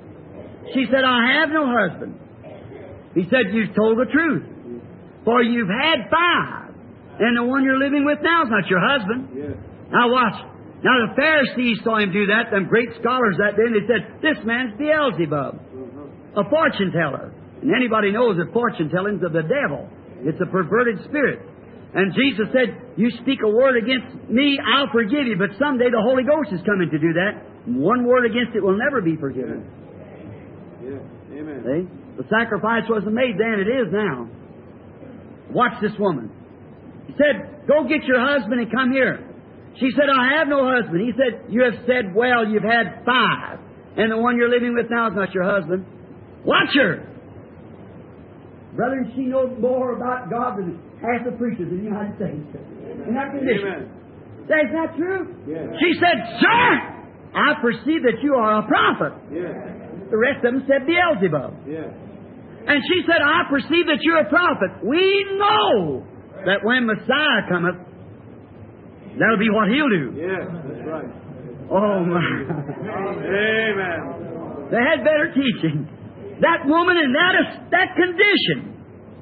She said, I have no husband. He said, you've told the truth. For you've had five. And the one you're living with now is not your husband. Yes. Now watch. Now the Pharisees saw him do that, them great scholars that day, and they said, this man's Beelzebub, Uh-huh. a fortune teller. And anybody knows that fortune telling's of the devil. It's a perverted spirit. And Jesus said, you speak a word against me, I'll forgive you. But someday the Holy Ghost is coming to do that. One word against it will never be forgiven. Yes. Amen. See? The sacrifice wasn't made then, it is now. Watch this woman. He said, go get your husband and come here. She said, I have no husband. He said, you have said, well, you've had five. And the one you're living with now is not your husband. Watch her. Brother, she knows more about God than half the preachers in the United States. In that condition. Amen. Is that true? Yes. She said, sir, I perceive that you are a prophet. Yes. The rest of them said Beelzebub. Yes. And she said, I perceive that you're a prophet. We know that when Messiah cometh, that'll be what he'll do. Yes. That's right. Oh, my. Amen. They had better teaching. That woman in that, that condition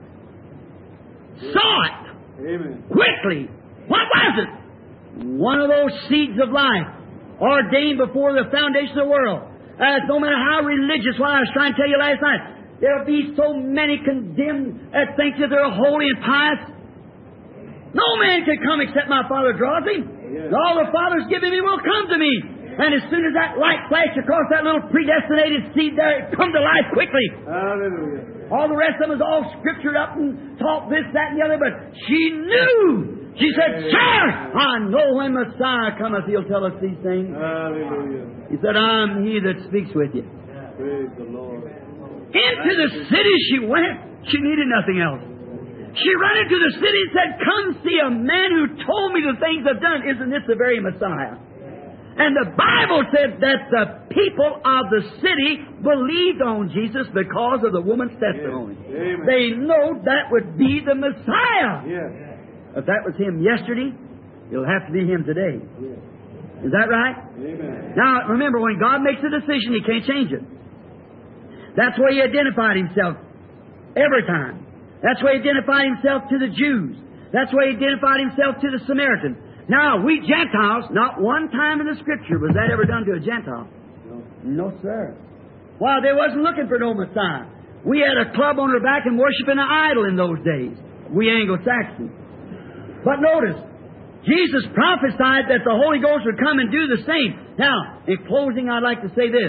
saw it Amen. quickly. What was it? One of those seeds of life ordained before the foundation of the world. As no matter how religious, what I was trying to tell you last night, there'll be so many condemned that think that they're holy and pious. No man can come except my Father draws him. Yes. And all the Father's given me will come to me. And as soon as that light flashed across that little predestinated seed there, it come to life quickly. Hallelujah. All the rest of them was all scriptured up and taught this, that, and the other, but she knew. She said, sir, I know when Messiah cometh, he'll tell us these things. Hallelujah. He said, I'm he that speaks with you. Praise the Lord. Into the city she went. She needed nothing else. She ran into the city and said, come see a man who told me the things I've done. Isn't this the very Messiah? And the Bible said that the people of the city believed on Jesus because of the woman's testimony. Yes. Amen. They know that would be the Messiah. Yes. If that was him yesterday, it'll have to be him today. Yes. Is that right? Amen. Now, remember, when God makes a decision, He can't change it. That's where He identified Himself every time. That's where He identified Himself to the Jews. That's where He identified Himself to the Samaritans. Now, we Gentiles, not one time in the Scripture was that ever done to a Gentile. No. No, sir. Why, they wasn't looking for no Messiah. We had a club on our back and worshiping an idol in those days. We Anglo-Saxons. But notice, Jesus prophesied that the Holy Ghost would come and do the same. Now, in closing, I'd like to say this.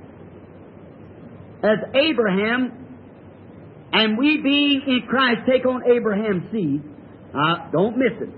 As Abraham, and we being in Christ take on Abraham's seed, uh, don't miss it.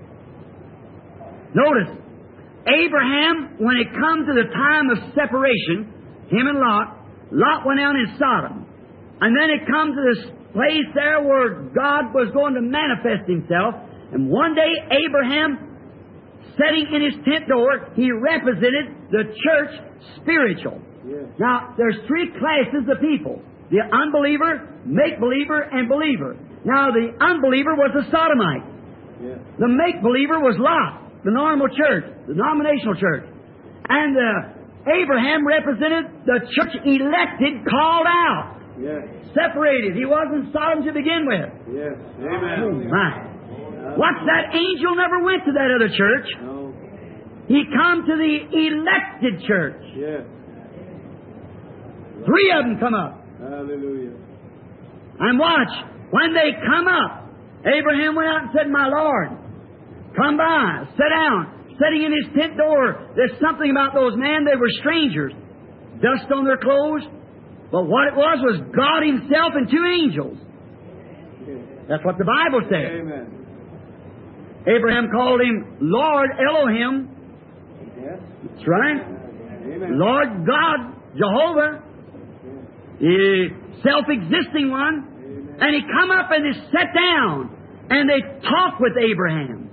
Notice, Abraham, when it comes to the time of separation, him and Lot, Lot went down in Sodom. And then it comes to this place there where God was going to manifest Himself. And one day Abraham sitting in his tent door, he represented the church spiritual. Yes. Now, there's three classes of people. The unbeliever, make-believer, and believer. Now, the unbeliever was the Sodomite. Yes. The make-believer was Lot, the normal church, the denominational church. And uh, Abraham represented the church elected, called out, Yes. separated. He wasn't Sodom to begin with. Yes. Oh, Amen. my. What's that? Angel never went to that other church. No. He come to the elected church. Yes. Three of them come up. Hallelujah. And watch, when they come up, Abraham went out and said, My Lord, come by, sit down. Sitting in his tent door, there's something about those men, they were strangers. Dust on their clothes. But what it was was God Himself and two angels. That's what the Bible says. Amen. Abraham called Him Lord Elohim. Yes. That's right. Amen. Lord God, Jehovah, the self-existing one. Amen. And He come up and they sat down and they talked with Abraham.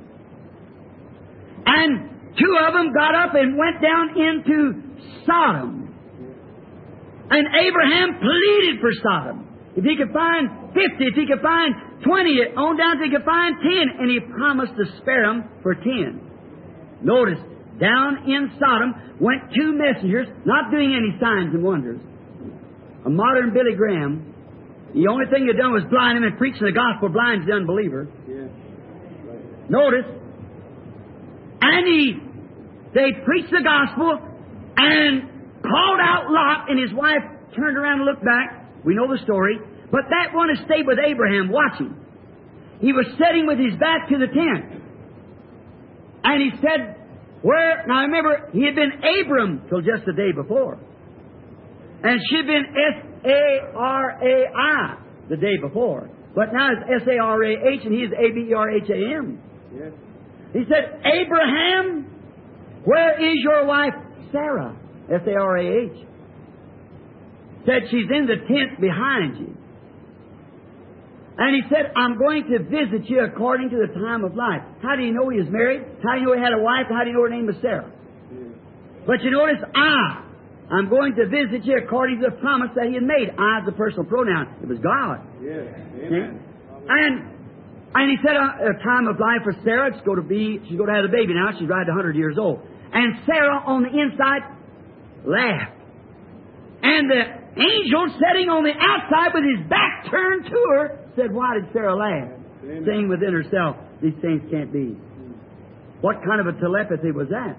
And two of them got up and went down into Sodom. And Abraham pleaded for Sodom. If he could find fifty, if he could find twenty, on down to he could find ten. And he promised to spare them for ten. Notice, down in Sodom went two messengers, not doing any signs and wonders. A modern Billy Graham. The only thing he done was blind him and preaching the gospel, blinds the unbeliever. Yes. Notice, and he, they preached the gospel and called out Lot, and his wife turned around and looked back. We know the story. But that one has stayed with Abraham watching. He was sitting with his back to the tent. And he said, where, now remember, he had been Abram till just the day before. And she'd been S A R A I the day before. But now it's S A R A H and he is A B E R H A M. Yes. He said, Abraham, where is your wife Sarah? S A R A H. Said, she's in the tent behind you. And he said, I'm going to visit you according to the time of life. How do you know he was married? How do you know he had a wife? How do you know her name was Sarah? Yes. But you notice, I, I'm going to visit you according to the promise that he had made. I is a personal pronoun. It was God. Yes. See? Amen. And and he said, a, a time of life for Sarah, it's going to be, she's going to have a baby now. She's right one hundred years old. And Sarah on the inside laughed. And the angel sitting on the outside with his back turned to her said, why did Sarah laugh? Amen. Saying within herself, these things can't be. What kind of a telepathy was that?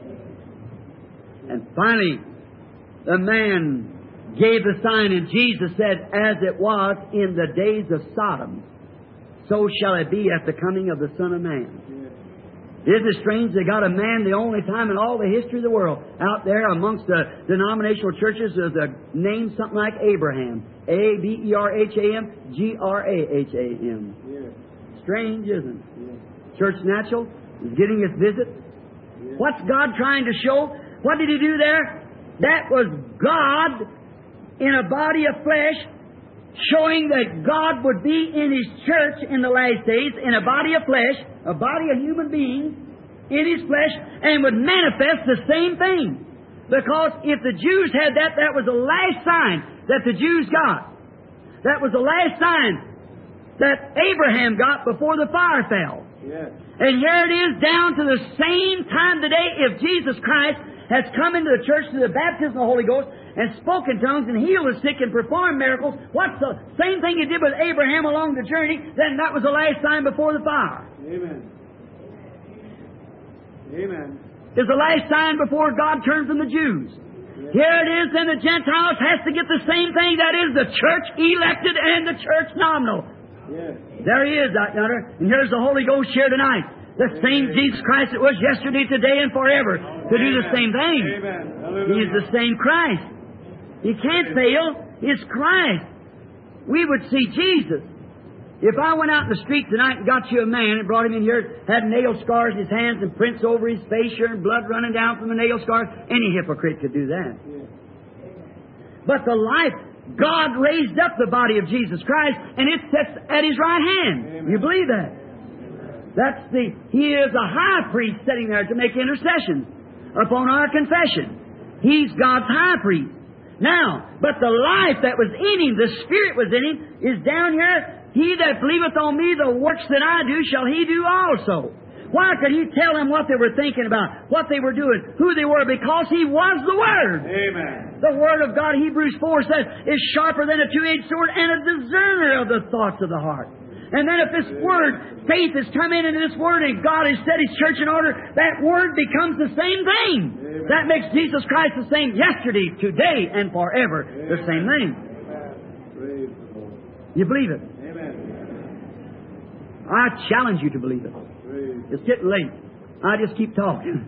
And finally, the man gave the sign, and Jesus said, as it was in the days of Sodom, so shall it be at the coming of the Son of Man. Isn't it strange they got a man the only time in all the history of the world out there amongst the denominational churches with a name something like Abraham. A B E R H A M G R A H A M. Yes. Strange, isn't it? Yes. Church Natural is getting its visit. Yes. What's God trying to show? What did He do there? That was God in a body of flesh, showing that God would be in His church in the last days, in a body of flesh, a body of human beings, in His flesh, and would manifest the same thing. Because if the Jews had that, that was the last sign that the Jews got. That was the last sign that Abraham got before the fire fell. Yes. And here it is down to the same time today. If Jesus Christ has come into the church through the baptism of the Holy Ghost and spoken tongues and healed the sick and performed miracles, what's the same thing He did with Abraham along the journey? Then that was the last sign before the fire. Amen. Amen. It's the last sign before God turned from the Jews. Yes. Here it is, then the Gentiles has to get the same thing. That is the church elected and the church nominal. Yes. There He is out yonder. And here's the Holy Ghost here tonight. The same Jesus Christ that was yesterday, today, and forever to do the same thing. Amen. He is the same Christ. He can't fail. It's Christ. We would see Jesus. If I went out in the street tonight and got you a man and brought him in here, had nail scars in his hands and prints over his face here and blood running down from the nail scars, any hypocrite could do that. Yes. But the life, God raised up the body of Jesus Christ, and it sits at His right hand. Amen. You believe that? That's the, He is a high priest sitting there to make intercession upon our confession. He's God's high priest. Now, but the life that was in Him, the Spirit was in Him, is down here. He that believeth on me, the works that I do, shall he do also. Why could He tell them what they were thinking about, what they were doing, who they were? Because He was the Word. Amen. The Word of God, Hebrews four says, is sharper than a two-edged sword and a discerner of the thoughts of the heart. And then if this Word, faith has come in into this Word and God has set His church in order, that Word becomes the same thing. Amen. That makes Jesus Christ the same yesterday, today, and forever. Amen. The same thing. Praise the Lord. You believe it? Amen. I challenge you to believe it. Praise. It's getting late. I just keep talking.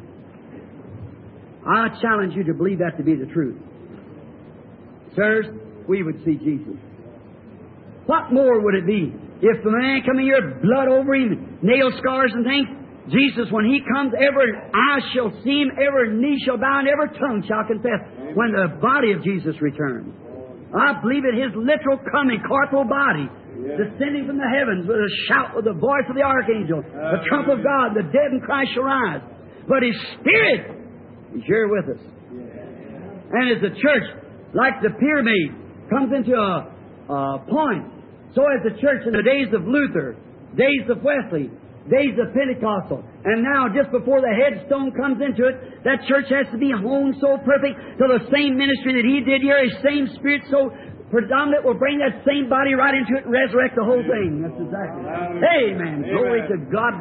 I challenge you to believe that to be the truth. Sirs, we would see Jesus. What more would it be if the man come in here, blood over him, nail scars and things? Jesus, when He comes, every eye shall see Him, every knee shall bow, and every tongue shall confess when the body of Jesus returns. I believe in His literal coming, corporal body, descending from the heavens with a shout, with the voice of the archangel, the trump of God, the dead in Christ shall rise. But His Spirit is here with us. And as the church, like the pyramid, comes into a, a point, so as the church in the days of Luther, days of Wesley, days of Pentecostal, and now just before the headstone comes into it, that church has to be honed so perfect to the same ministry that He did here, His same Spirit so predominant will bring that same body right into it and resurrect the whole thing. That's exactly it. Amen. Amen. Glory to God.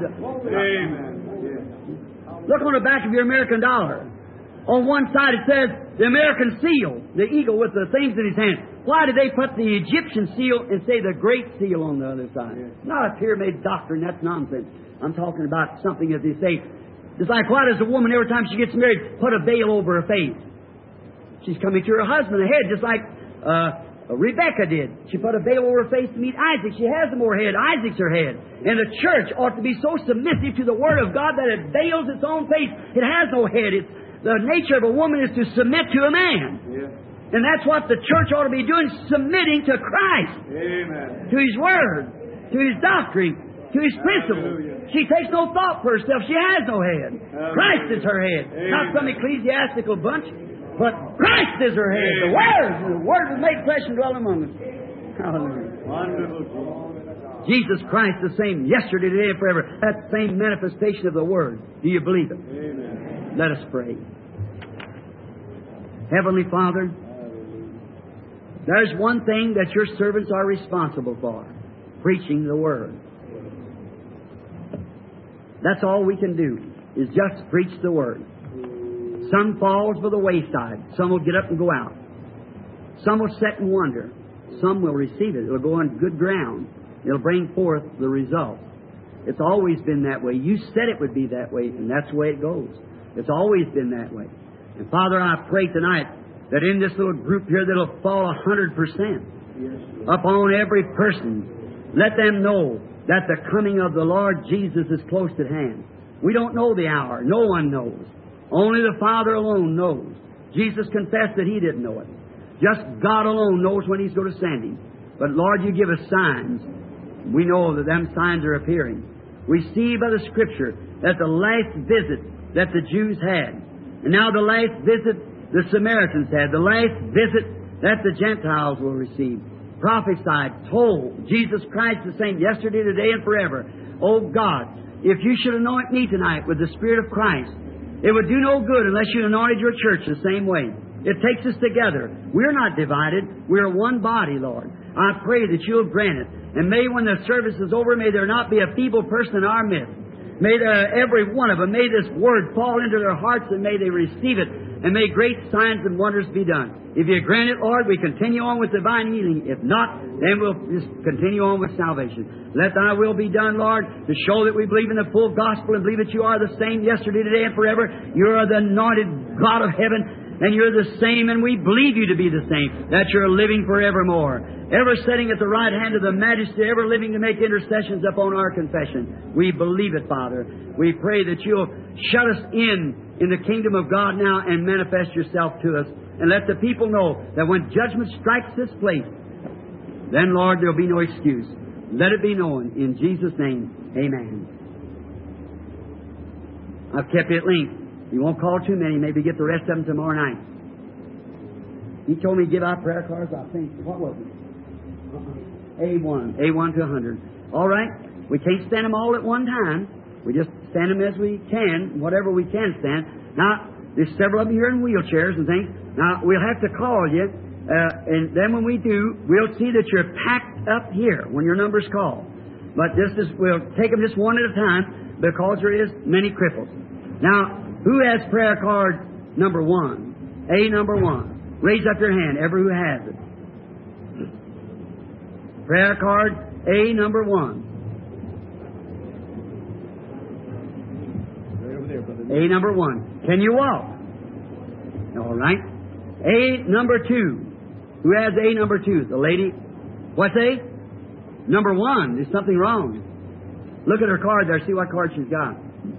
Amen. Look on the back of your American dollar. On one side it says the American seal, the eagle with the things in his hand. Why did they put the Egyptian seal and say the Great Seal on the other side? It's not a pyramid doctrine. That's nonsense. I'm talking about something that they say. It's like, why does a woman, every time she gets married, put a veil over her face? She's coming to her husband ahead, just like uh, Rebecca did. She put a veil over her face to meet Isaac. She has no more head. Isaac's her head. And the church ought to be so submissive to the Word of God that it veils its own face. It has no head. It's, the nature of a woman is to submit to a man. Yeah. And that's what the church ought to be doing, submitting to Christ. Amen. To His Word, to His doctrine, to His principles. She takes no thought for herself. She has no head. Hallelujah. Christ is her head. Amen. Not some ecclesiastical bunch, but Christ is her head. Amen. The Word, the Word was made flesh and dwelt among us. Hallelujah. Wonderful. Jesus Christ the same yesterday, today, and forever. That same manifestation of the Word. Do you believe it? Amen. Let us pray. Heavenly Father, there's one thing that Your servants are responsible for, preaching the Word. That's all we can do, is just preach the Word. Some falls by the wayside. Some will get up and go out. Some will sit and wonder. Some will receive it. It'll go on good ground. It'll bring forth the result. It's always been that way. You said it would be that way, and that's the way it goes. It's always been that way. And Father, I pray tonight that in this little group here that'll fall a hundred percent upon every person. Let them know that the coming of the Lord Jesus is close at hand. We don't know the hour. No one knows. Only the Father alone knows. Jesus confessed that He didn't know it. Just God alone knows when He's going to send Him. But Lord, You give us signs. We know that them signs are appearing. We see by the Scripture that the last visit that the Jews had, and now the last visit the Samaritans had, the last visit that the Gentiles will receive. Prophesied, told, Jesus Christ the same yesterday, today, and forever. Oh God, if You should anoint me tonight with the Spirit of Christ, it would do no good unless You anointed Your church the same way. It takes us together. We're not divided. We're one body, Lord. I pray that You'll grant it. And may when the service is over, may there not be a feeble person in our midst. May there, every one of them, may this Word fall into their hearts and may they receive it. And may great signs and wonders be done. If You grant it, Lord, we continue on with divine healing. If not, then we'll just continue on with salvation. Let Thy will be done, Lord, to show that we believe in the full gospel and believe that You are the same yesterday, today, and forever. You are the anointed God of heaven. And You're the same, and we believe You to be the same, that You're living forevermore, ever sitting at the right hand of the Majesty, ever living to make intercessions upon our confession. We believe it, Father. We pray that You'll shut us in in the kingdom of God now and manifest Yourself to us, and let the people know that when judgment strikes this place, then, Lord, there'll be no excuse. Let it be known. In Jesus' name, amen. I've kept it linked. You won't call too many. Maybe get the rest of them tomorrow night. He told me to give out prayer cards, I think. What was it? A one. A one to one hundred. All right. We can't stand them all at one time. We just stand them as we can, whatever we can stand. Now, there's several of them here in wheelchairs and things. Now, we'll have to call you. Uh, and then when we do, we'll see that you're packed up here when your number's called. But this is, we'll take them just one at a time because there is many cripples. Now, who has prayer card number one? A number one. Raise up your hand, ever who has it. Prayer card A number one. A number one. Can you walk? All right. A number two. Who has A number two? The lady. What's A? Number one. There's something wrong. Look at her card there. See what card she's got.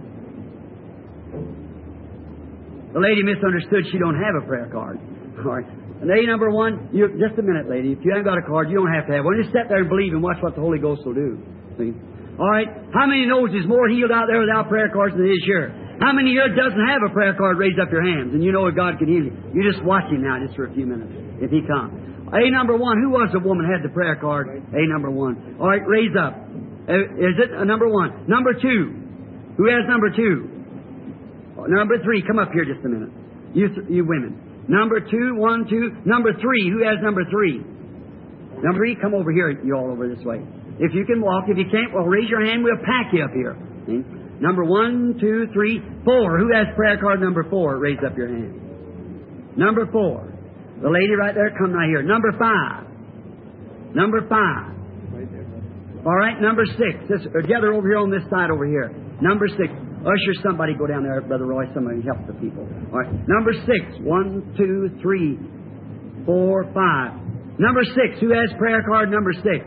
The lady misunderstood. She don't have a prayer card. All right. And A number one, you, just a minute, lady. If you haven't got a card, you don't have to have one. Just sit there and believe and watch what the Holy Ghost will do. See? All right. How many knows there's more healed out there without prayer cards than there is here? How many here doesn't have a prayer card? Raise up your hands, and you know that God can heal you. You just watch Him now, just for a few minutes, if He comes. A number one. Who was the woman who had the prayer card? A number one. All right. Raise up. Is it a number one? Number two. Who has number two? Number three. Come up here just a minute. You, th- you women. Number two, one, two. Number three. Who has number three? Number three, come over here. You all over this way. If you can walk. If you can't, well, raise your hand. We'll pack you up here. See? Number one, two, three, four. Who has prayer card number four? Raise up your hand. Number four. The lady right there, come right here. Number five. Number five. All right, number six. This, or gather over here on this side over here. Number six. Usher, somebody go down there, Brother Roy. Somebody help the people. All right. Number six. One, two, three, four, five. Number six. Who has prayer card number six?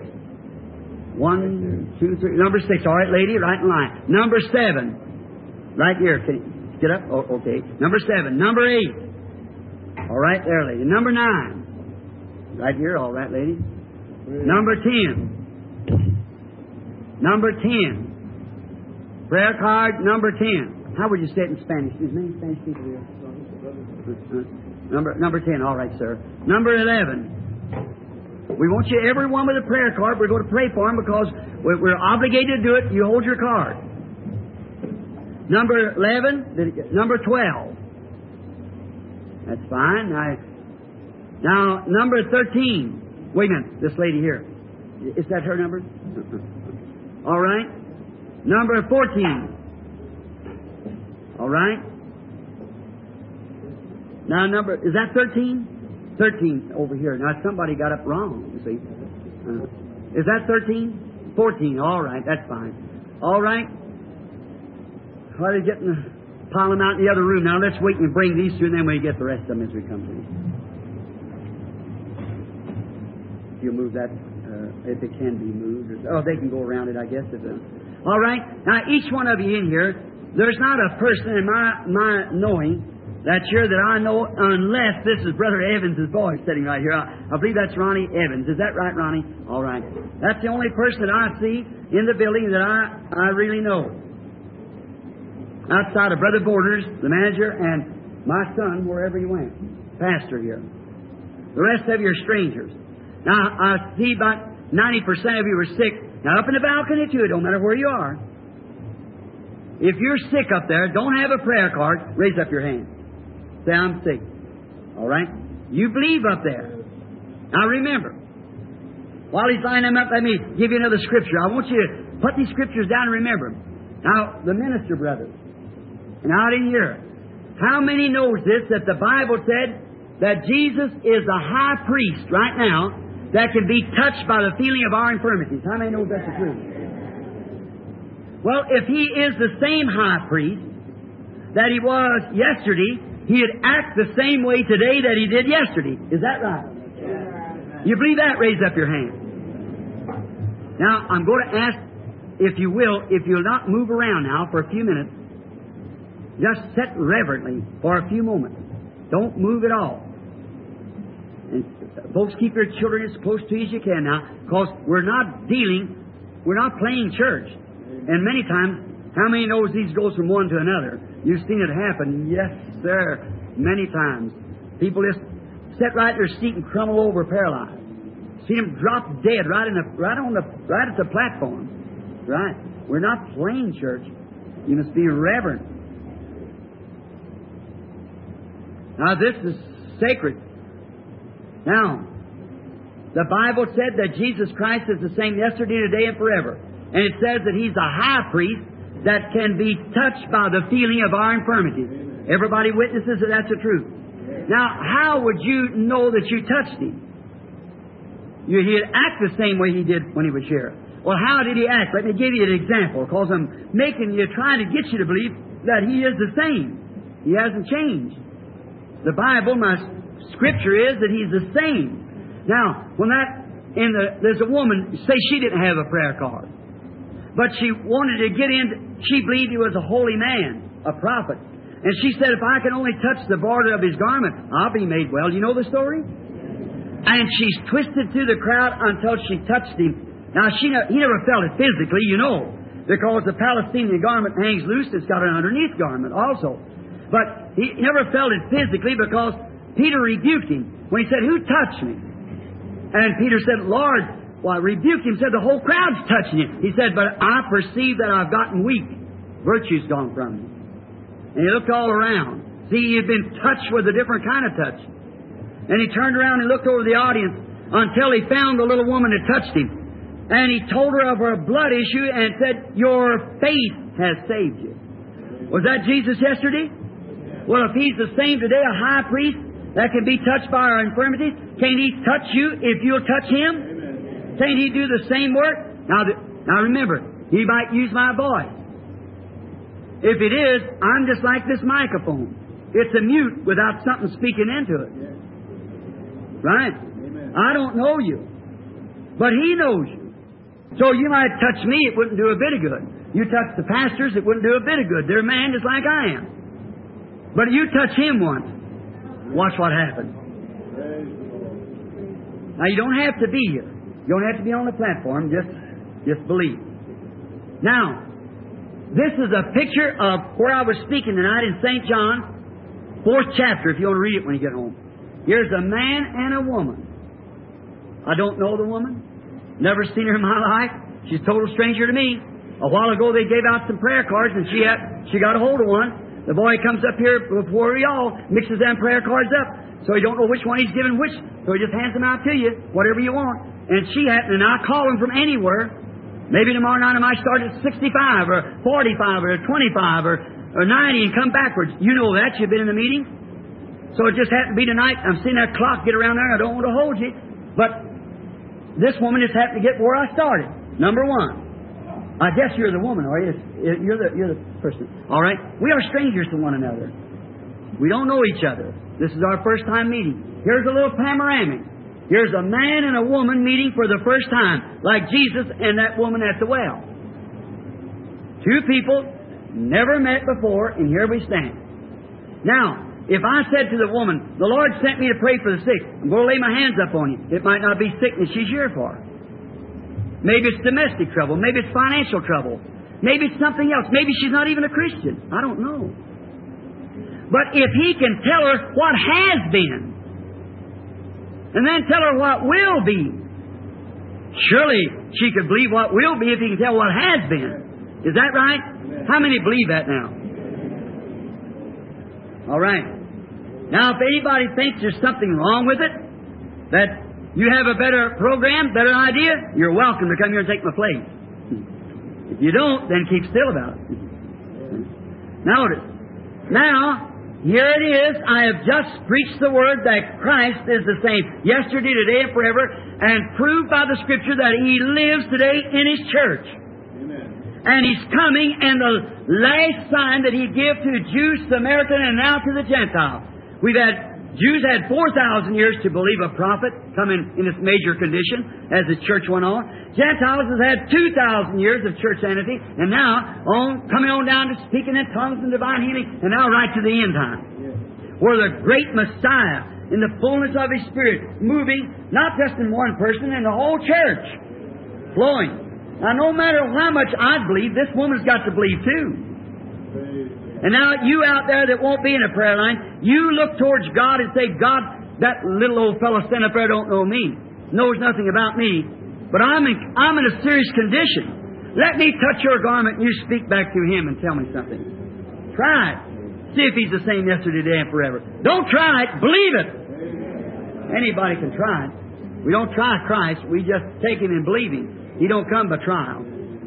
One, two, three. Number six. All right, lady, right in line. Number seven. Right here. Can you get up? Oh, okay. Number seven. Number eight. All right, there, lady. Number nine. Right here. All right, lady. Number ten. Number ten. Prayer card number ten. How would you say it in Spanish? Is many Spanish people here? Number number ten. All right, sir. Number eleven. We want you, everyone with a prayer card. We're going to pray for them because we're, we're obligated to do it. You hold your card. Number eleven. Number twelve. That's fine. Now, now number thirteen. Wait a minute. This lady here. Is that her number? All right. Number fourteen. All right. Now number, is that thirteen? thirteen over here. Now somebody got up wrong, you see. Uh, is that thirteen? fourteen. All right, that's fine. All right. Well, they're getting, pile them out in the other room. Now let's wait and bring these through, and then we get the rest of them as we come to them. You'll move that, uh, if it can be moved. Or, oh, they can go around it, I guess. If it, all right. Now, each one of you in here, there's not a person in my my knowing that's here that I know, unless this is Brother Evans' boy sitting right here. I, I believe that's Ronnie Evans. Is that right, Ronnie? All right. That's the only person that I see in the building that I, I really know. Outside of Brother Borders, the manager, and my son, wherever he went. Pastor here. The rest of you are strangers. Now, I see about ninety percent of you are sick. Now, up in the balcony, too, it don't matter where you are. If you're sick up there, don't have a prayer card, raise up your hand. Say, I'm sick. All right? You believe up there. Now, remember, while he's lining them up, let me give you another scripture. I want you to put these scriptures down and remember them. Now, the minister brothers, and out in here, how many knows this, that the Bible said that Jesus is a high priest right now that can be touched by the feeling of our infirmities? How many knows that's the truth? Well, if He is the same high priest that He was yesterday, He'd act the same way today that He did yesterday. Is that right? Yeah. You believe that? Raise up your hand. Now, I'm going to ask, if you will, if you'll not move around now for a few minutes, just sit reverently for a few moments. Don't move at all. And folks, keep your children as close to you as you can now, because we're not dealing, we're not playing church. And many times, how many knows these goes from one to another? You've seen it happen. Yes, sir. Many times. People just sit right in their seat and crumble over paralyzed. See them drop dead right in the right on the right at the platform. Right. We're not playing church. You must be reverent. Now this is sacred. Now, the Bible said that Jesus Christ is the same yesterday, today, and forever. And it says that He's a high priest that can be touched by the feeling of our infirmities. Everybody witnesses that that's the truth. Now, how would you know that you touched Him? You, he'd act the same way He did when He was here. Well, how did He act? Let me give you an example, because I'm making you, trying to get you to believe that He is the same. He hasn't changed. The Bible, my Scripture is that He's the same. Now, when that, in the, there's a woman, say she didn't have a prayer card, but she wanted to get in, she believed He was a holy man, a prophet. And she said, if I can only touch the border of His garment, I'll be made well. Do you know the story? And she's twisted through the crowd until she touched Him. Now, she ne- he never felt it physically, you know, because the Palestinian garment hangs loose. It's got an underneath garment also. But he never felt it physically because Peter rebuked him when he said, who touched me? And Peter said, Lord, well, I rebuked him, said, the whole crowd's touching you. He said, but I perceive that I've gotten weak. Virtue's gone from me. And he looked all around. See, he had been touched with a different kind of touch. And he turned around and looked over the audience until he found the little woman that touched him. And he told her of her blood issue and said, your faith has saved you. Was that Jesus yesterday? Well, if He's the same today, a high priest that can be touched by our infirmities, can't He touch you if you'll touch Him? Amen. Can't He do the same work? Now, the, now remember, He might use my voice. If it is, I'm just like this microphone. It's a mute without something speaking into it. Right? Amen. I don't know you, but He knows you. So you might touch me, it wouldn't do a bit of good. You touch the pastors, it wouldn't do a bit of good. They're man just like I am. But you touch Him once, watch what happens. Now you don't have to be here. You don't have to be on the platform. Just, just believe. Now, this is a picture of where I was speaking tonight in Saint John, fourth chapter, if you want to read it when you get home. Here's a man and a woman. I don't know the woman. Never seen her in my life. She's a total stranger to me. A while ago they gave out some prayer cards and she had, she got a hold of one. The boy comes up here before we all, mixes them prayer cards up. So he don't know which one he's giving which. So he just hands them out to you, whatever you want. And she happened, and I call him from anywhere. Maybe tomorrow night I might start at sixty-five or forty-five or twenty-five or, or ninety and come backwards. You know that. You've been in the meeting. So it just happened to be tonight. I'm seeing that clock get around there. I don't want to hold you. But this woman just happened to get where I started. Number one. I guess you're the woman, are you? You're the, you're the person. All right? We are strangers to one another. We don't know each other. This is our first time meeting. Here's a little panoramic. Here's a man and a woman meeting for the first time, like Jesus and that woman at the well. Two people never met before, and here we stand. Now, if I said to the woman, the Lord sent me to pray for the sick, I'm going to lay my hands up on you. It might not be sickness she's here for. Maybe it's domestic trouble. Maybe it's financial trouble. Maybe it's something else. Maybe she's not even a Christian. I don't know. But if He can tell her what has been, and then tell her what will be, surely she could believe what will be if He can tell what has been. Is that right? Amen. How many believe that now? All right. Now, if anybody thinks there's something wrong with it, that you have a better program, better idea, you're welcome to come here and take my place. If you don't, then keep still about it. Notice. Now, here it is. I have just preached the word that Christ is the same yesterday, today, and forever, and proved by the Scripture that He lives today in His church. Amen. And He's coming, and the last sign that He'd give to Jews, Samaritan, and now to the Gentiles. We've had Jews had four thousand years to believe a prophet coming in this major condition as the church went on. Gentiles has had two thousand years of church entity, and now on coming on down to speaking in tongues and divine healing, and now right to the end time. Yeah. Where the great Messiah, in the fullness of His Spirit, moving, not just in one person, in the whole church, flowing. Now, no matter how much I believe, this woman's got to believe too. And now you out there that won't be in a prayer line, you look towards God and say, God, that little old fellow standing up there don't know me, knows nothing about me, but I'm in, I'm in a serious condition. Let me touch your garment and you speak back to Him and tell me something. Try it. See if He's the same yesterday, today, and forever. Don't try it. Believe it. Anybody can try it. We don't try Christ. We just take Him and believe Him. He don't come by trial.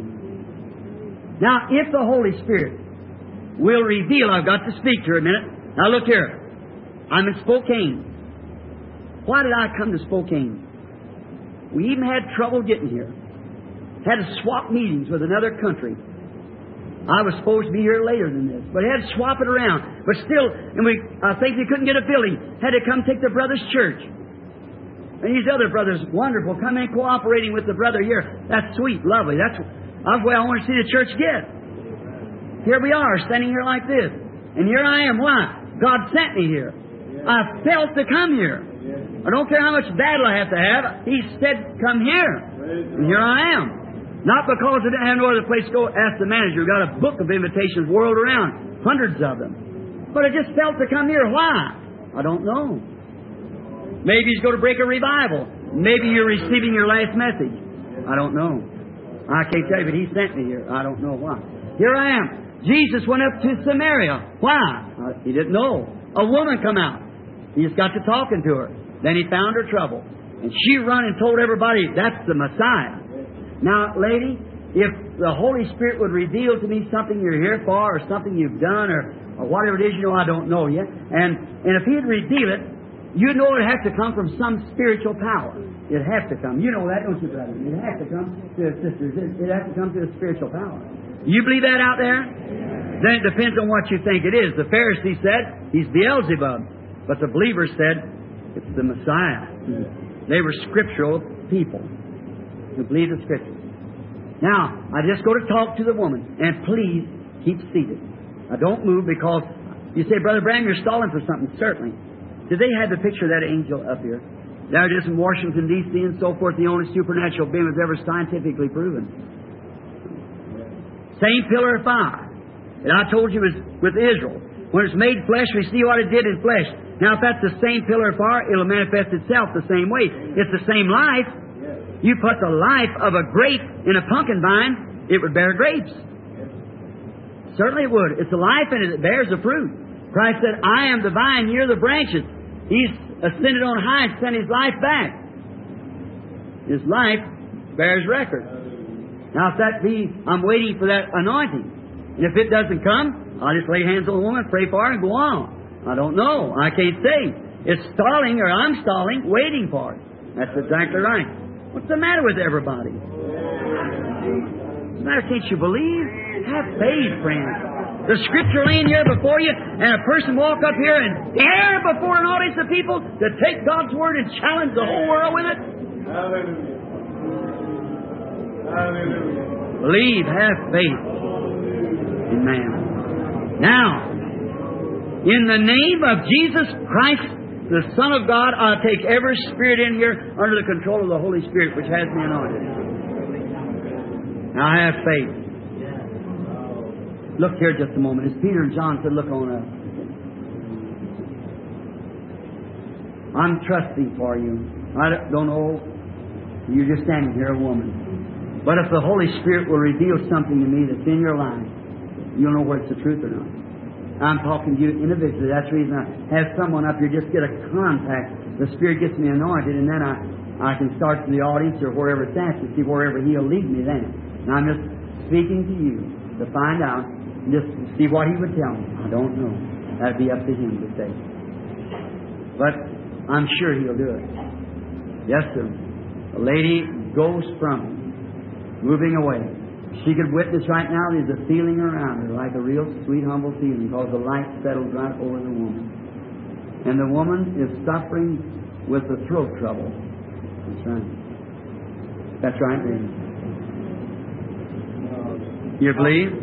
Now, if the Holy Spirit will reveal, I've got to speak to her a minute. Now look here. I'm in Spokane. Why did I come to Spokane? We even had trouble getting here. Had to swap meetings with another country. I was supposed to be here later than this, but had to swap it around. But still, and we, I think they couldn't get a building. Had to come take the brother's church. And these other brothers, wonderful, come in cooperating with the brother here. That's sweet, lovely. That's, that's the way I want to see the church get. Here we are, standing here like this. And here I am. Why? God sent me here. I felt to come here. I don't care how much battle I have to have. He said, come here. And here I am. Not because I didn't have no other place to go. Ask the manager. We've got a book of invitations whirled around. Hundreds of them. But I just felt to come here. Why? I don't know. Maybe He's going to break a revival. Maybe you're receiving your last message. I don't know. I can't tell you, but He sent me here. I don't know why. Here I am. Jesus went up to Samaria. Why? Uh, he didn't know. A woman come out. He just got to talking to her. Then He found her trouble. And she run and told everybody, that's the Messiah. Now, lady, if the Holy Spirit would reveal to me something you're here for, or something you've done, or, or whatever it is, you know, I don't know yet. And, and if He'd reveal it, you know it has to come from some spiritual power. It has to come. You know that, don't you, brother? It has to come to sisters. It, it has to come to a spiritual power. You believe that out there? Then it depends on what you think it is. The Pharisee said, He's Beelzebub. But the believers said, it's the Messiah. They were scriptural people who believe the Scriptures. Now, I just go to talk to the woman. And please, keep seated. Now, don't move, because you say, Brother Branham, you're stalling for something. Certainly. Did they have the picture of that angel up here? There it is in Washington, D C and so forth. The only supernatural being was ever scientifically proven. Same pillar of fire. And I told you it was with Israel. When it's made flesh, we see what it did in flesh. Now, if that's the same pillar of fire, it'll manifest itself the same way. It's the same life. You put the life of a grape in a pumpkin vine, it would bear grapes. Certainly it would. It's the life in it that bears the fruit. Christ said, I am the vine, you're the branches. He's ascended on high and sent His life back. His life bears record. Now, if that be, I'm waiting for that anointing. And if it doesn't come, I'll just lay hands on the woman, pray for her, and go on. I don't know. I can't say. It's stalling, or I'm stalling, waiting for it. That's exactly right. What's the matter with everybody? What's the matter? Can't you believe? Have faith, friends. The Scripture laying here before you, and a person walk up here and dare before an audience of people to take God's Word and challenge the whole world with it? Hallelujah. Hallelujah. Believe, have faith. Amen. Now, in the name of Jesus Christ, the Son of God, I take every spirit in here under the control of the Holy Spirit, which has me anointed. Now I have faith. Look here just a moment. As Peter and John said, look on up. I'm trusting for you. I don't know. You're just standing here, a woman. But if the Holy Spirit will reveal something to me that's in your life, you'll know whether it's the truth or not. I'm talking to you individually. That's the reason I have someone up here just get a contact. The Spirit gets me anointed, and then I, I can start from the audience or wherever it's at to see wherever He'll lead me then. And I'm just speaking to you to find out, just to see what He would tell me. I don't know. That'd be up to Him to say. But I'm sure He'll do it. Yes, sir. The lady goes from Him, moving away. She could witness right now there's a feeling around her, like a real sweet, humble feeling, because the light settles right over the woman. And the woman is suffering with the throat trouble. That's right. That's right, then. You believe?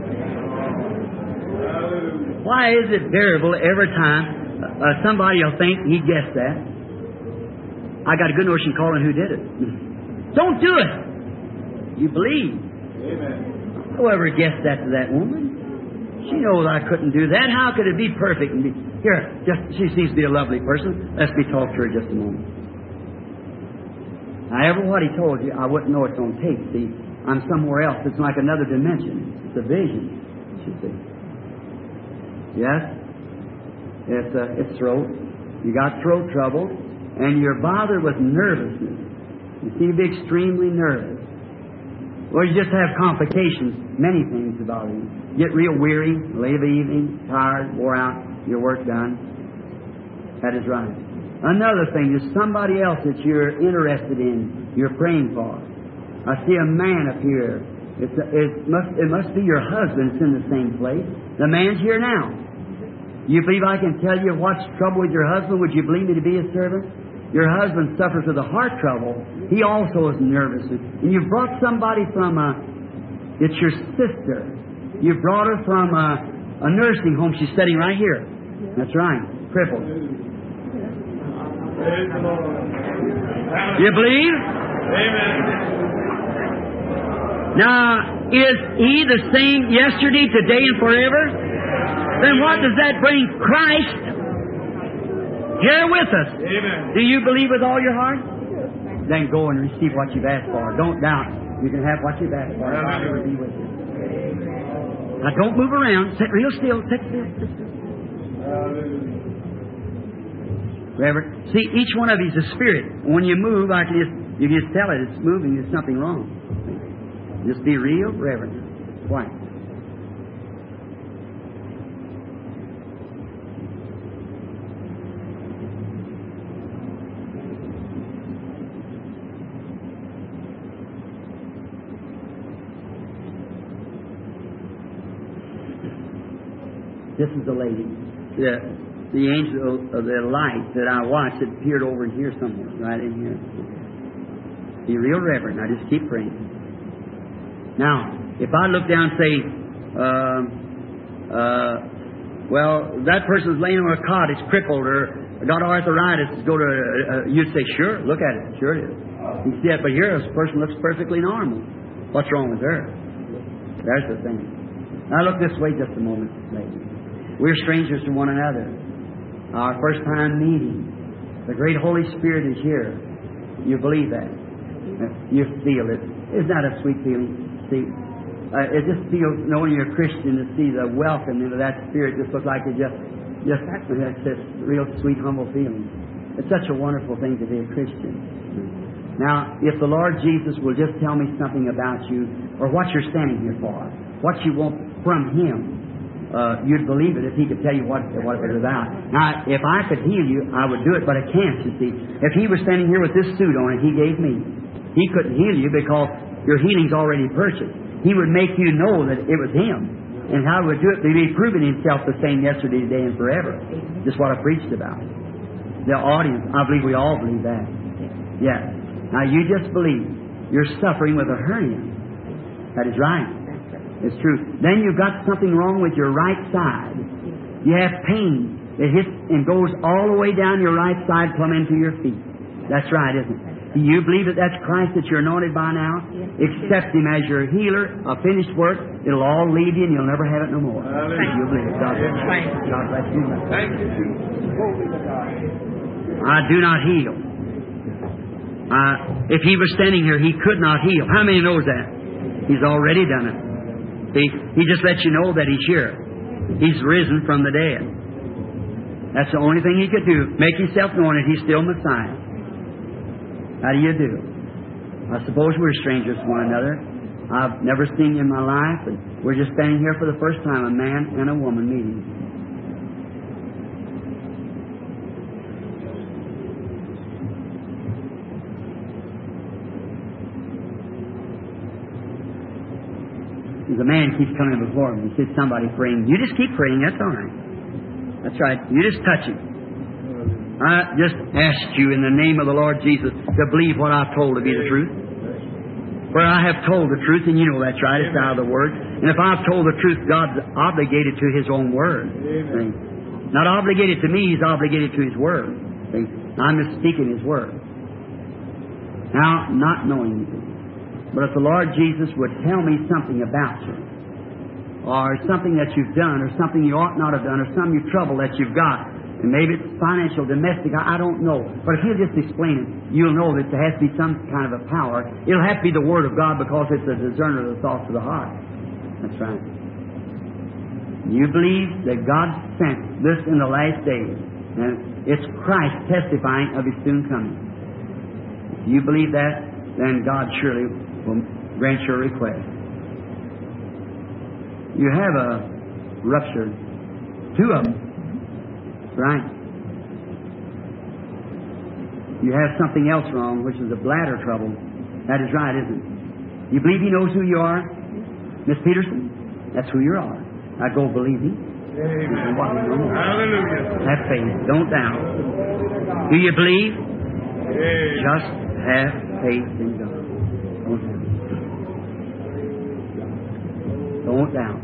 Why is it variable every time uh, somebody will think he guessed that? I got a good notion calling who did it. Don't do it. You believe. Amen. Whoever guessed that to that woman? She knows I couldn't do that. How could it be perfect? And be, here, just she seems to be a lovely person. Let's be talk to her just a moment. However, what he told you, I wouldn't know it's on tape. See, I'm somewhere else. It's like another dimension. It's a vision, you see. Yes? It's, uh, it's throat. You got throat trouble, and you're bothered with nervousness. You seem to be extremely nervous. Or you just have complications, many things to bother you. Get real weary, late of the evening, tired, wore out, your work done. That is right. Another thing, there's somebody else that you're interested in, you're praying for. I see a man up here. It's a, it, must, it must be your husband. It's in the same place. The man's here now. You believe I can tell you what's trouble with your husband? Would you believe me to be a servant? Your husband suffers with a heart trouble. He also is nervous. And you brought somebody from a, it's your sister. You brought her from a, a nursing home. She's sitting right here. That's right. Crippled. You believe? Amen. Now, is He the same yesterday, today, and forever? Then what does that bring? Christ here with us. Amen. Do you believe with all your heart? Then go and receive what you've asked for. Don't doubt. You can have what you've asked for. God will be with you. Now don't move around. Sit real still. Sit still. Sit still. Reverend, see, each one of you is a spirit. When you move, I can just, you can just tell it. It's moving. There's something wrong. Just be real, Reverend. Why? This is the lady. The, the angel of the light that I watched, it appeared over in here somewhere, right in here. Be real reverent. Now just keep praying. Now, if I look down and say, uh, uh, well, that person's laying on a cot, it's crippled, or got arthritis, go to, uh, you'd say, sure, look at it. Sure it is. You see it, but here, this person looks perfectly normal. What's wrong with her? There's the thing. Now look this way just a moment, lady. We're strangers to one another. Our first time meeting. The great Holy Spirit is here. You believe that. You feel it. Isn't that a sweet feeling? See, uh, it just feels, knowing you're a Christian, to see the welcome into that Spirit just looks like it just, just, it's just real sweet, humble feeling. It's such a wonderful thing to be a Christian. Now, if the Lord Jesus will just tell me something about you, or what you're standing here for, what you want from Him, Uh, you'd believe it if He could tell you what, what it was about. Now, if I could heal you, I would do it, but I can't, you see. If He was standing here with this suit on it He gave me, He couldn't heal you because your healing's already purchased. He would make you know that it was Him. And how He would do it? He'd be proving Himself the same yesterday, today, and forever. Just what I preached about. The audience, I believe we all believe that. Yes. Now, you just believe you're suffering with a hernia. That is right. It's true. Then you've got something wrong with your right side. You have pain. It hits and goes all the way down your right side, plumb into your feet. That's right, isn't it? Do you believe that that's Christ that you're anointed by now? Accept Him as your healer, a finished work. It'll all leave you and you'll never have it no more. You believe it. God bless you. God bless you. Thank you. I do not heal. Uh, if He was standing here, He could not heal. How many knows that? He's already done it. See, He just lets you know that He's here. He's risen from the dead. That's the only thing He could do. Make Himself known that He's still Messiah. How do you do? I suppose we're strangers to one another. I've never seen you in my life, and we're just standing here for the first time, a man and a woman meeting. The man keeps coming before him. He says, somebody praying. You just keep praying. That's all right. That's right. You just touch him. I just ask you in the name of the Lord Jesus to believe what I've told to be the truth. For I have told the truth, and you know that's right. It's out of the Word. And if I've told the truth, God's obligated to His own Word. See? Not obligated to me. He's obligated to His Word. See? I'm just speaking His Word. Now, not knowing anything. But if the Lord Jesus would tell me something about you, or something that you've done, or something you ought not have done, or some trouble that you've got. And maybe it's financial, domestic, I, I don't know. But if he'll just explain it, you'll know that there has to be some kind of a power. It'll have to be the Word of God because it's a discerner of the thoughts of the heart. That's right. You believe that God sent this in the last days, and it's Christ testifying of His soon coming. If you believe that, then God surely will grant your request. You have a rupture, two of them. Right. You have something else wrong, which is a bladder trouble. That is right, isn't it? You believe He knows who you are? Miss Peterson? That's who you are. Now go believe Him. Hallelujah. Have faith. Don't doubt. Do you believe? Amen. Just have faith in God. Don't doubt. Don't doubt.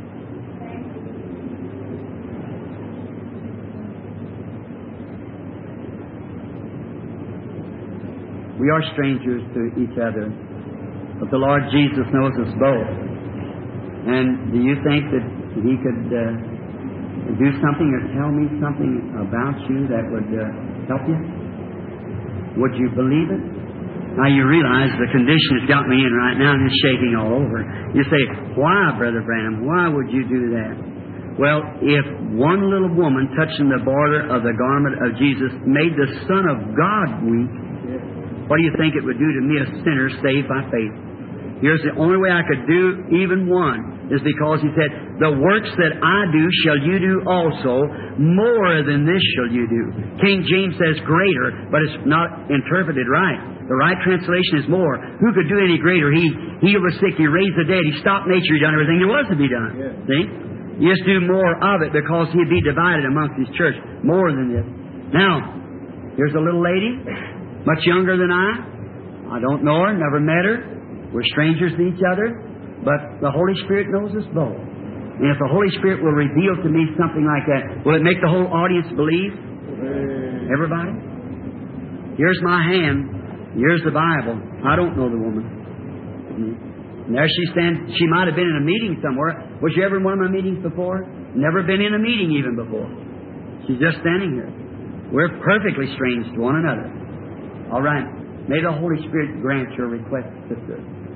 We are strangers to each other, but the Lord Jesus knows us both. And do you think that He could uh, do something or tell me something about you that would uh, help you? Would you believe it? Now you realize the condition it's got me in right now, and it's shaking all over. You say, why, Brother Branham? Why would you do that? Well, if one little woman touching the border of the garment of Jesus made the Son of God weak, what do you think it would do to me, a sinner saved by faith? Here's the only way I could do even one, is because He said, the works that I do shall you do also, more than this shall you do. King James says greater, but it's not interpreted right. The right translation is more. Who could do any greater? He healed the sick, He raised the dead, He stopped nature, He done everything there was to be done. Yeah. See? He just do more of it because He'd be divided amongst His church. More than this. Now, here's a little lady, much younger than I. I don't know her, never met her. We're strangers to each other. But the Holy Spirit knows us both. And if the Holy Spirit will reveal to me something like that, will it make the whole audience believe? Everybody? Here's my hand. Here's the Bible. I don't know the woman. And there she stands. She might have been in a meeting somewhere. Was you ever in one of my meetings before? Never been in a meeting even before. She's just standing here. We're perfectly strange to one another. All right. May the Holy Spirit grant your request, sister.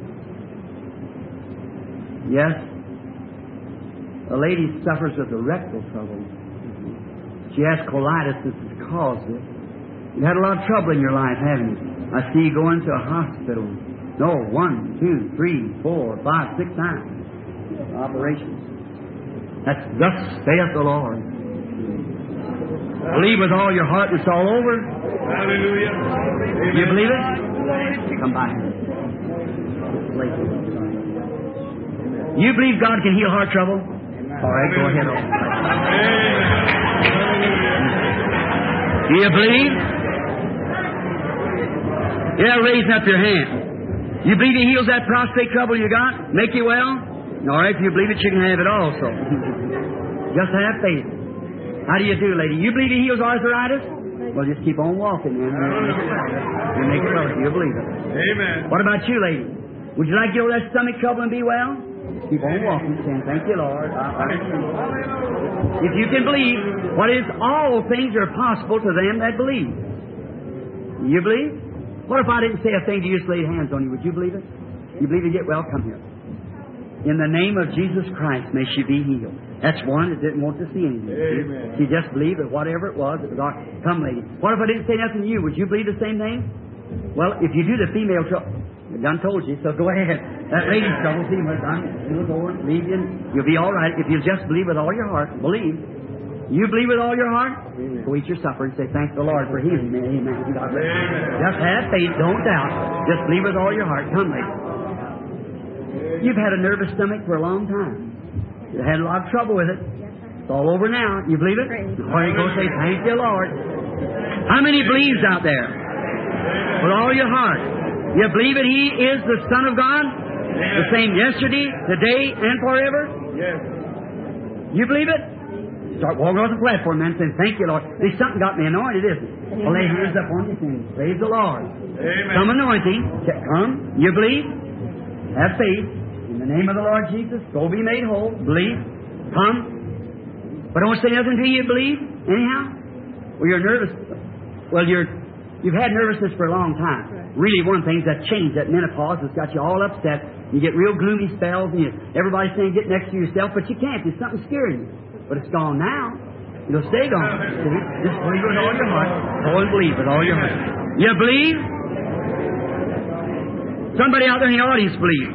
Yes. A lady suffers with a rectal trouble. She has colitis that has caused it. You've had a lot of trouble in your life, haven't you? I see you going to a hospital. No, one, two, three, four, five, six times. Operations. That's thus saith the Lord. Believe with all your heart it's all over. Hallelujah. You believe it? Come by here. You believe God can heal heart trouble? All right, go ahead. Do you believe? Yeah, raise up your hand. You believe He heals that prostate trouble you got? Make you well? All right, if you believe it, you can have it also. Just have faith. How do you do, lady? You believe He heals arthritis? Well, just keep on walking, man. You make it well. You believe it. Amen. What about you, lady? Would you like to get over that stomach trouble and be well? Keep on walking, saying, thank you, Lord. If you can believe, what is all things are possible to them that believe. You believe? What if I didn't say a thing to you, just laid hands on you? Would you believe it? You believe it? Get well? Come here. In the name of Jesus Christ, may she be healed. That's one that didn't want to see anything. Amen. She just believed that whatever it was, it was all right. Come, lady. What if I didn't say nothing to you? Would you believe the same thing? Well, if you do the female trouble, I done told you, so go ahead. That lady's trouble, see, was done. You'll go and leave you. You'll be all right if you just believe with all your heart. Believe. You believe with all your heart? Amen. Go eat your supper and say, thank the Lord for healing me. Amen. God bless you. Just have faith. Don't doubt. Just believe with all your heart. Come, lady. You've had a nervous stomach for a long time. You've had a lot of trouble with it. It's all over now. You believe it? Or you go say, thank you, Lord. How many believes out there? With all your heart. You believe that He is the Son of God? The same yesterday, today, and forever? Yes. You believe it? Start walking off the platform, man, saying, thank you, Lord. There's something got me anointed, isn't it? Well, lay hands up on your things. Praise the Lord. Amen. Some anointing. Come. You believe? Have faith. Amen. In the name of the Lord Jesus, go be made whole. Believe. Come. But don't say nothing until you believe, anyhow. Well, you're nervous. Well, you're, you've had nervousness for a long time. Really, one thing's that change, that menopause, has got you all upset. You get real gloomy spells, and you, everybody's saying get next to yourself, but you can't. There's something scaring you. But it's gone now. It'll stay gone. See? Just believe with all your heart. Go and believe with all your heart. You believe? Somebody out there in the audience believe.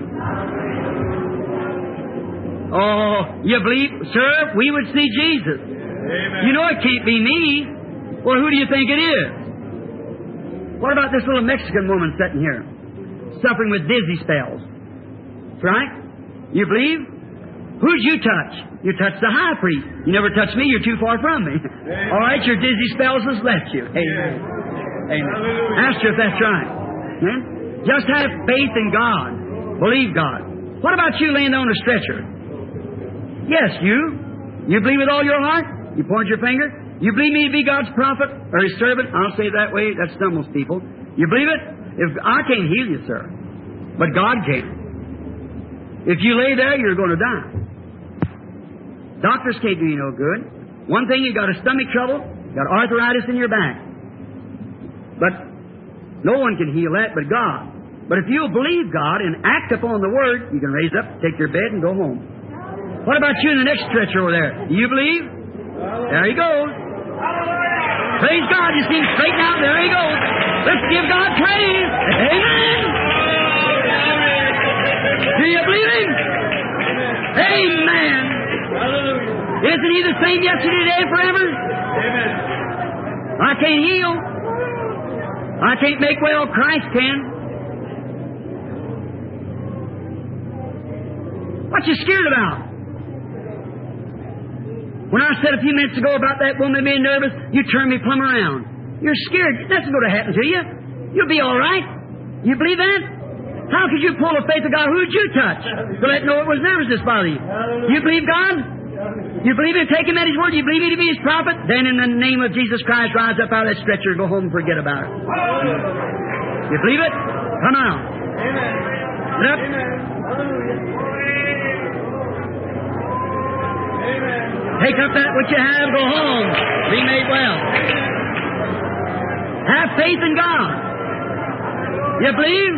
Oh, you believe? Sir, we would see Jesus. Amen. You know it can't be me. Well, who do you think it is? What about this little Mexican woman sitting here, suffering with dizzy spells? That's right? You believe? Who'd you touch? You touched the high priest. You never touched me. You're too far from me. Amen. All right, your dizzy spells has left you. Amen. Yes. Amen. Hallelujah. Ask her if that's right. Amen? Just have faith in God. Believe God. What about you laying on a stretcher? Yes, you. You believe with all your heart? You point your finger? You believe me to be God's prophet or His servant? I'll say it that way. That stumbles people. You believe it? If I can't heal you, sir, but God can. If you lay there, you're going to die. Doctors can't do you no good. One thing, you got a stomach trouble, got arthritis in your back. But no one can heal that but God. But if you'll believe God and act upon the Word, you can raise up, take your bed, and go home. What about you in the next stretcher over there? Do you believe? There he goes. Praise God. You see him straighten out. There he goes. Let's give God praise. Amen. Do you believe Him? Amen. Isn't He the same yesterday, today, and forever? Amen. I can't heal. I can't make well. Christ can. What you scared about? When I said a few minutes ago about that woman being nervous, you turned me plumb around. You're scared. Nothing's going to happen to you. You'll be all right. You believe that? How could you pull the faith of God? Who'd you touch to let know it was nervousness bother you? You believe God? You believe Him? Take Him at His word? You believe Him to be His prophet? Then in the name of Jesus Christ, rise up out of that stretcher and go home and forget about it. You believe it? Come out. Get up. Take up that which you have, go home. Be made well. Have faith in God. You believe?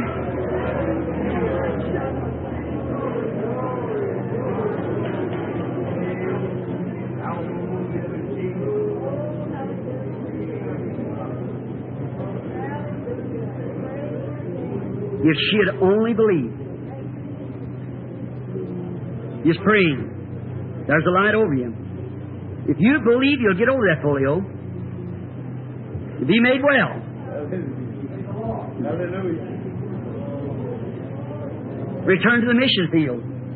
If she had only believed. Just praying. There's a light over you. If you believe, you'll get over that polio. You'll be made well. Hallelujah. Return to the mission field.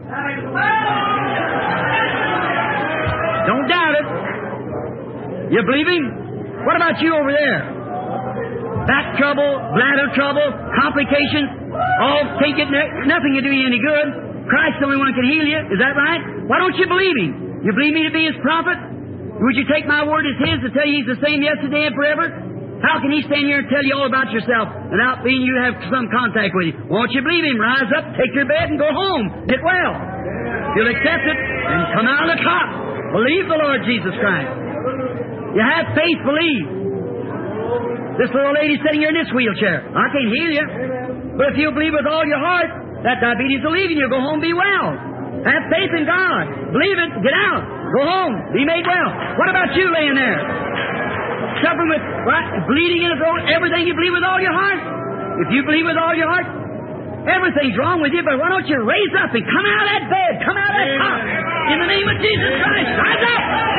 Don't doubt it. You believe Him? What about you over there? Back trouble, bladder trouble, complications, all can't get ne- nothing to do you any good. Christ's the only one can heal you. Is that right? Why don't you believe Him? You believe me to be His prophet? Would you take my word as His to tell you He's the same yesterday and forever? How can He stand here and tell you all about yourself without being you have some contact with Him? Won't you believe Him? Rise up, take your bed, and go home. Get well. You'll accept it and come out on the top. Believe the Lord Jesus Christ. You have faith, believe. This little lady sitting here in this wheelchair, I can't heal you. But if you believe with all your heart, that diabetes will leave you. You'll go home and be well. Have faith in God. Believe it. Get out. Go home. Be made well. What about you laying there? Suffering with what? Bleeding in the throat. Everything you believe with all your heart. If you believe with all your heart, everything's wrong with you, but why don't you raise up and come out of that bed? Come out of that top. In the name of Jesus Christ. Rise up.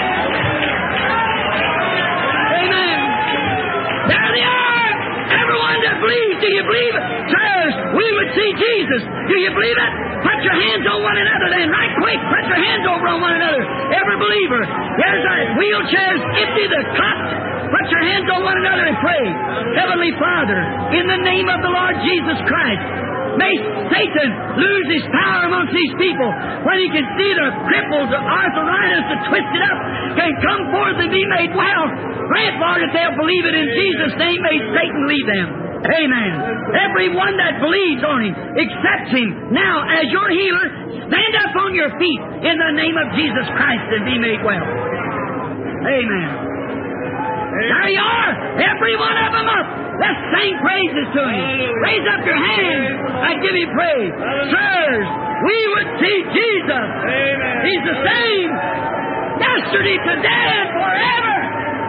Amen. There they are. Everyone that believes. Do you believe it? Sirs, we would see Jesus. Do you believe it? Put your hands on one another then. Right quick. Put your hands over on one another. Every believer. There's our wheelchairs. Empty the cots. Put your hands on one another and pray. Heavenly Father, in the name of the Lord Jesus Christ, may Satan lose his power amongst these people. When he can see the cripples, the arthritis, the twisted up, can come forth and be made well. Grant, Lord, that they'll believe it in Jesus' name. May Satan leave them. Amen. Everyone that believes on Him, accepts Him, now as your healer, stand up on your feet in the name of Jesus Christ and be made well. Amen. There you are, every one of them up. Let's sing praises to Him. Raise up your hands and give Him praise. Sirs, we would see Jesus. He's the same yesterday, today, and forever.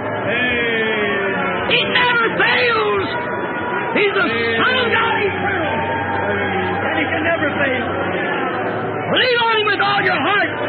He never fails. He's the Son of God eternal. And He can never fail. Believe on Him with all your heart.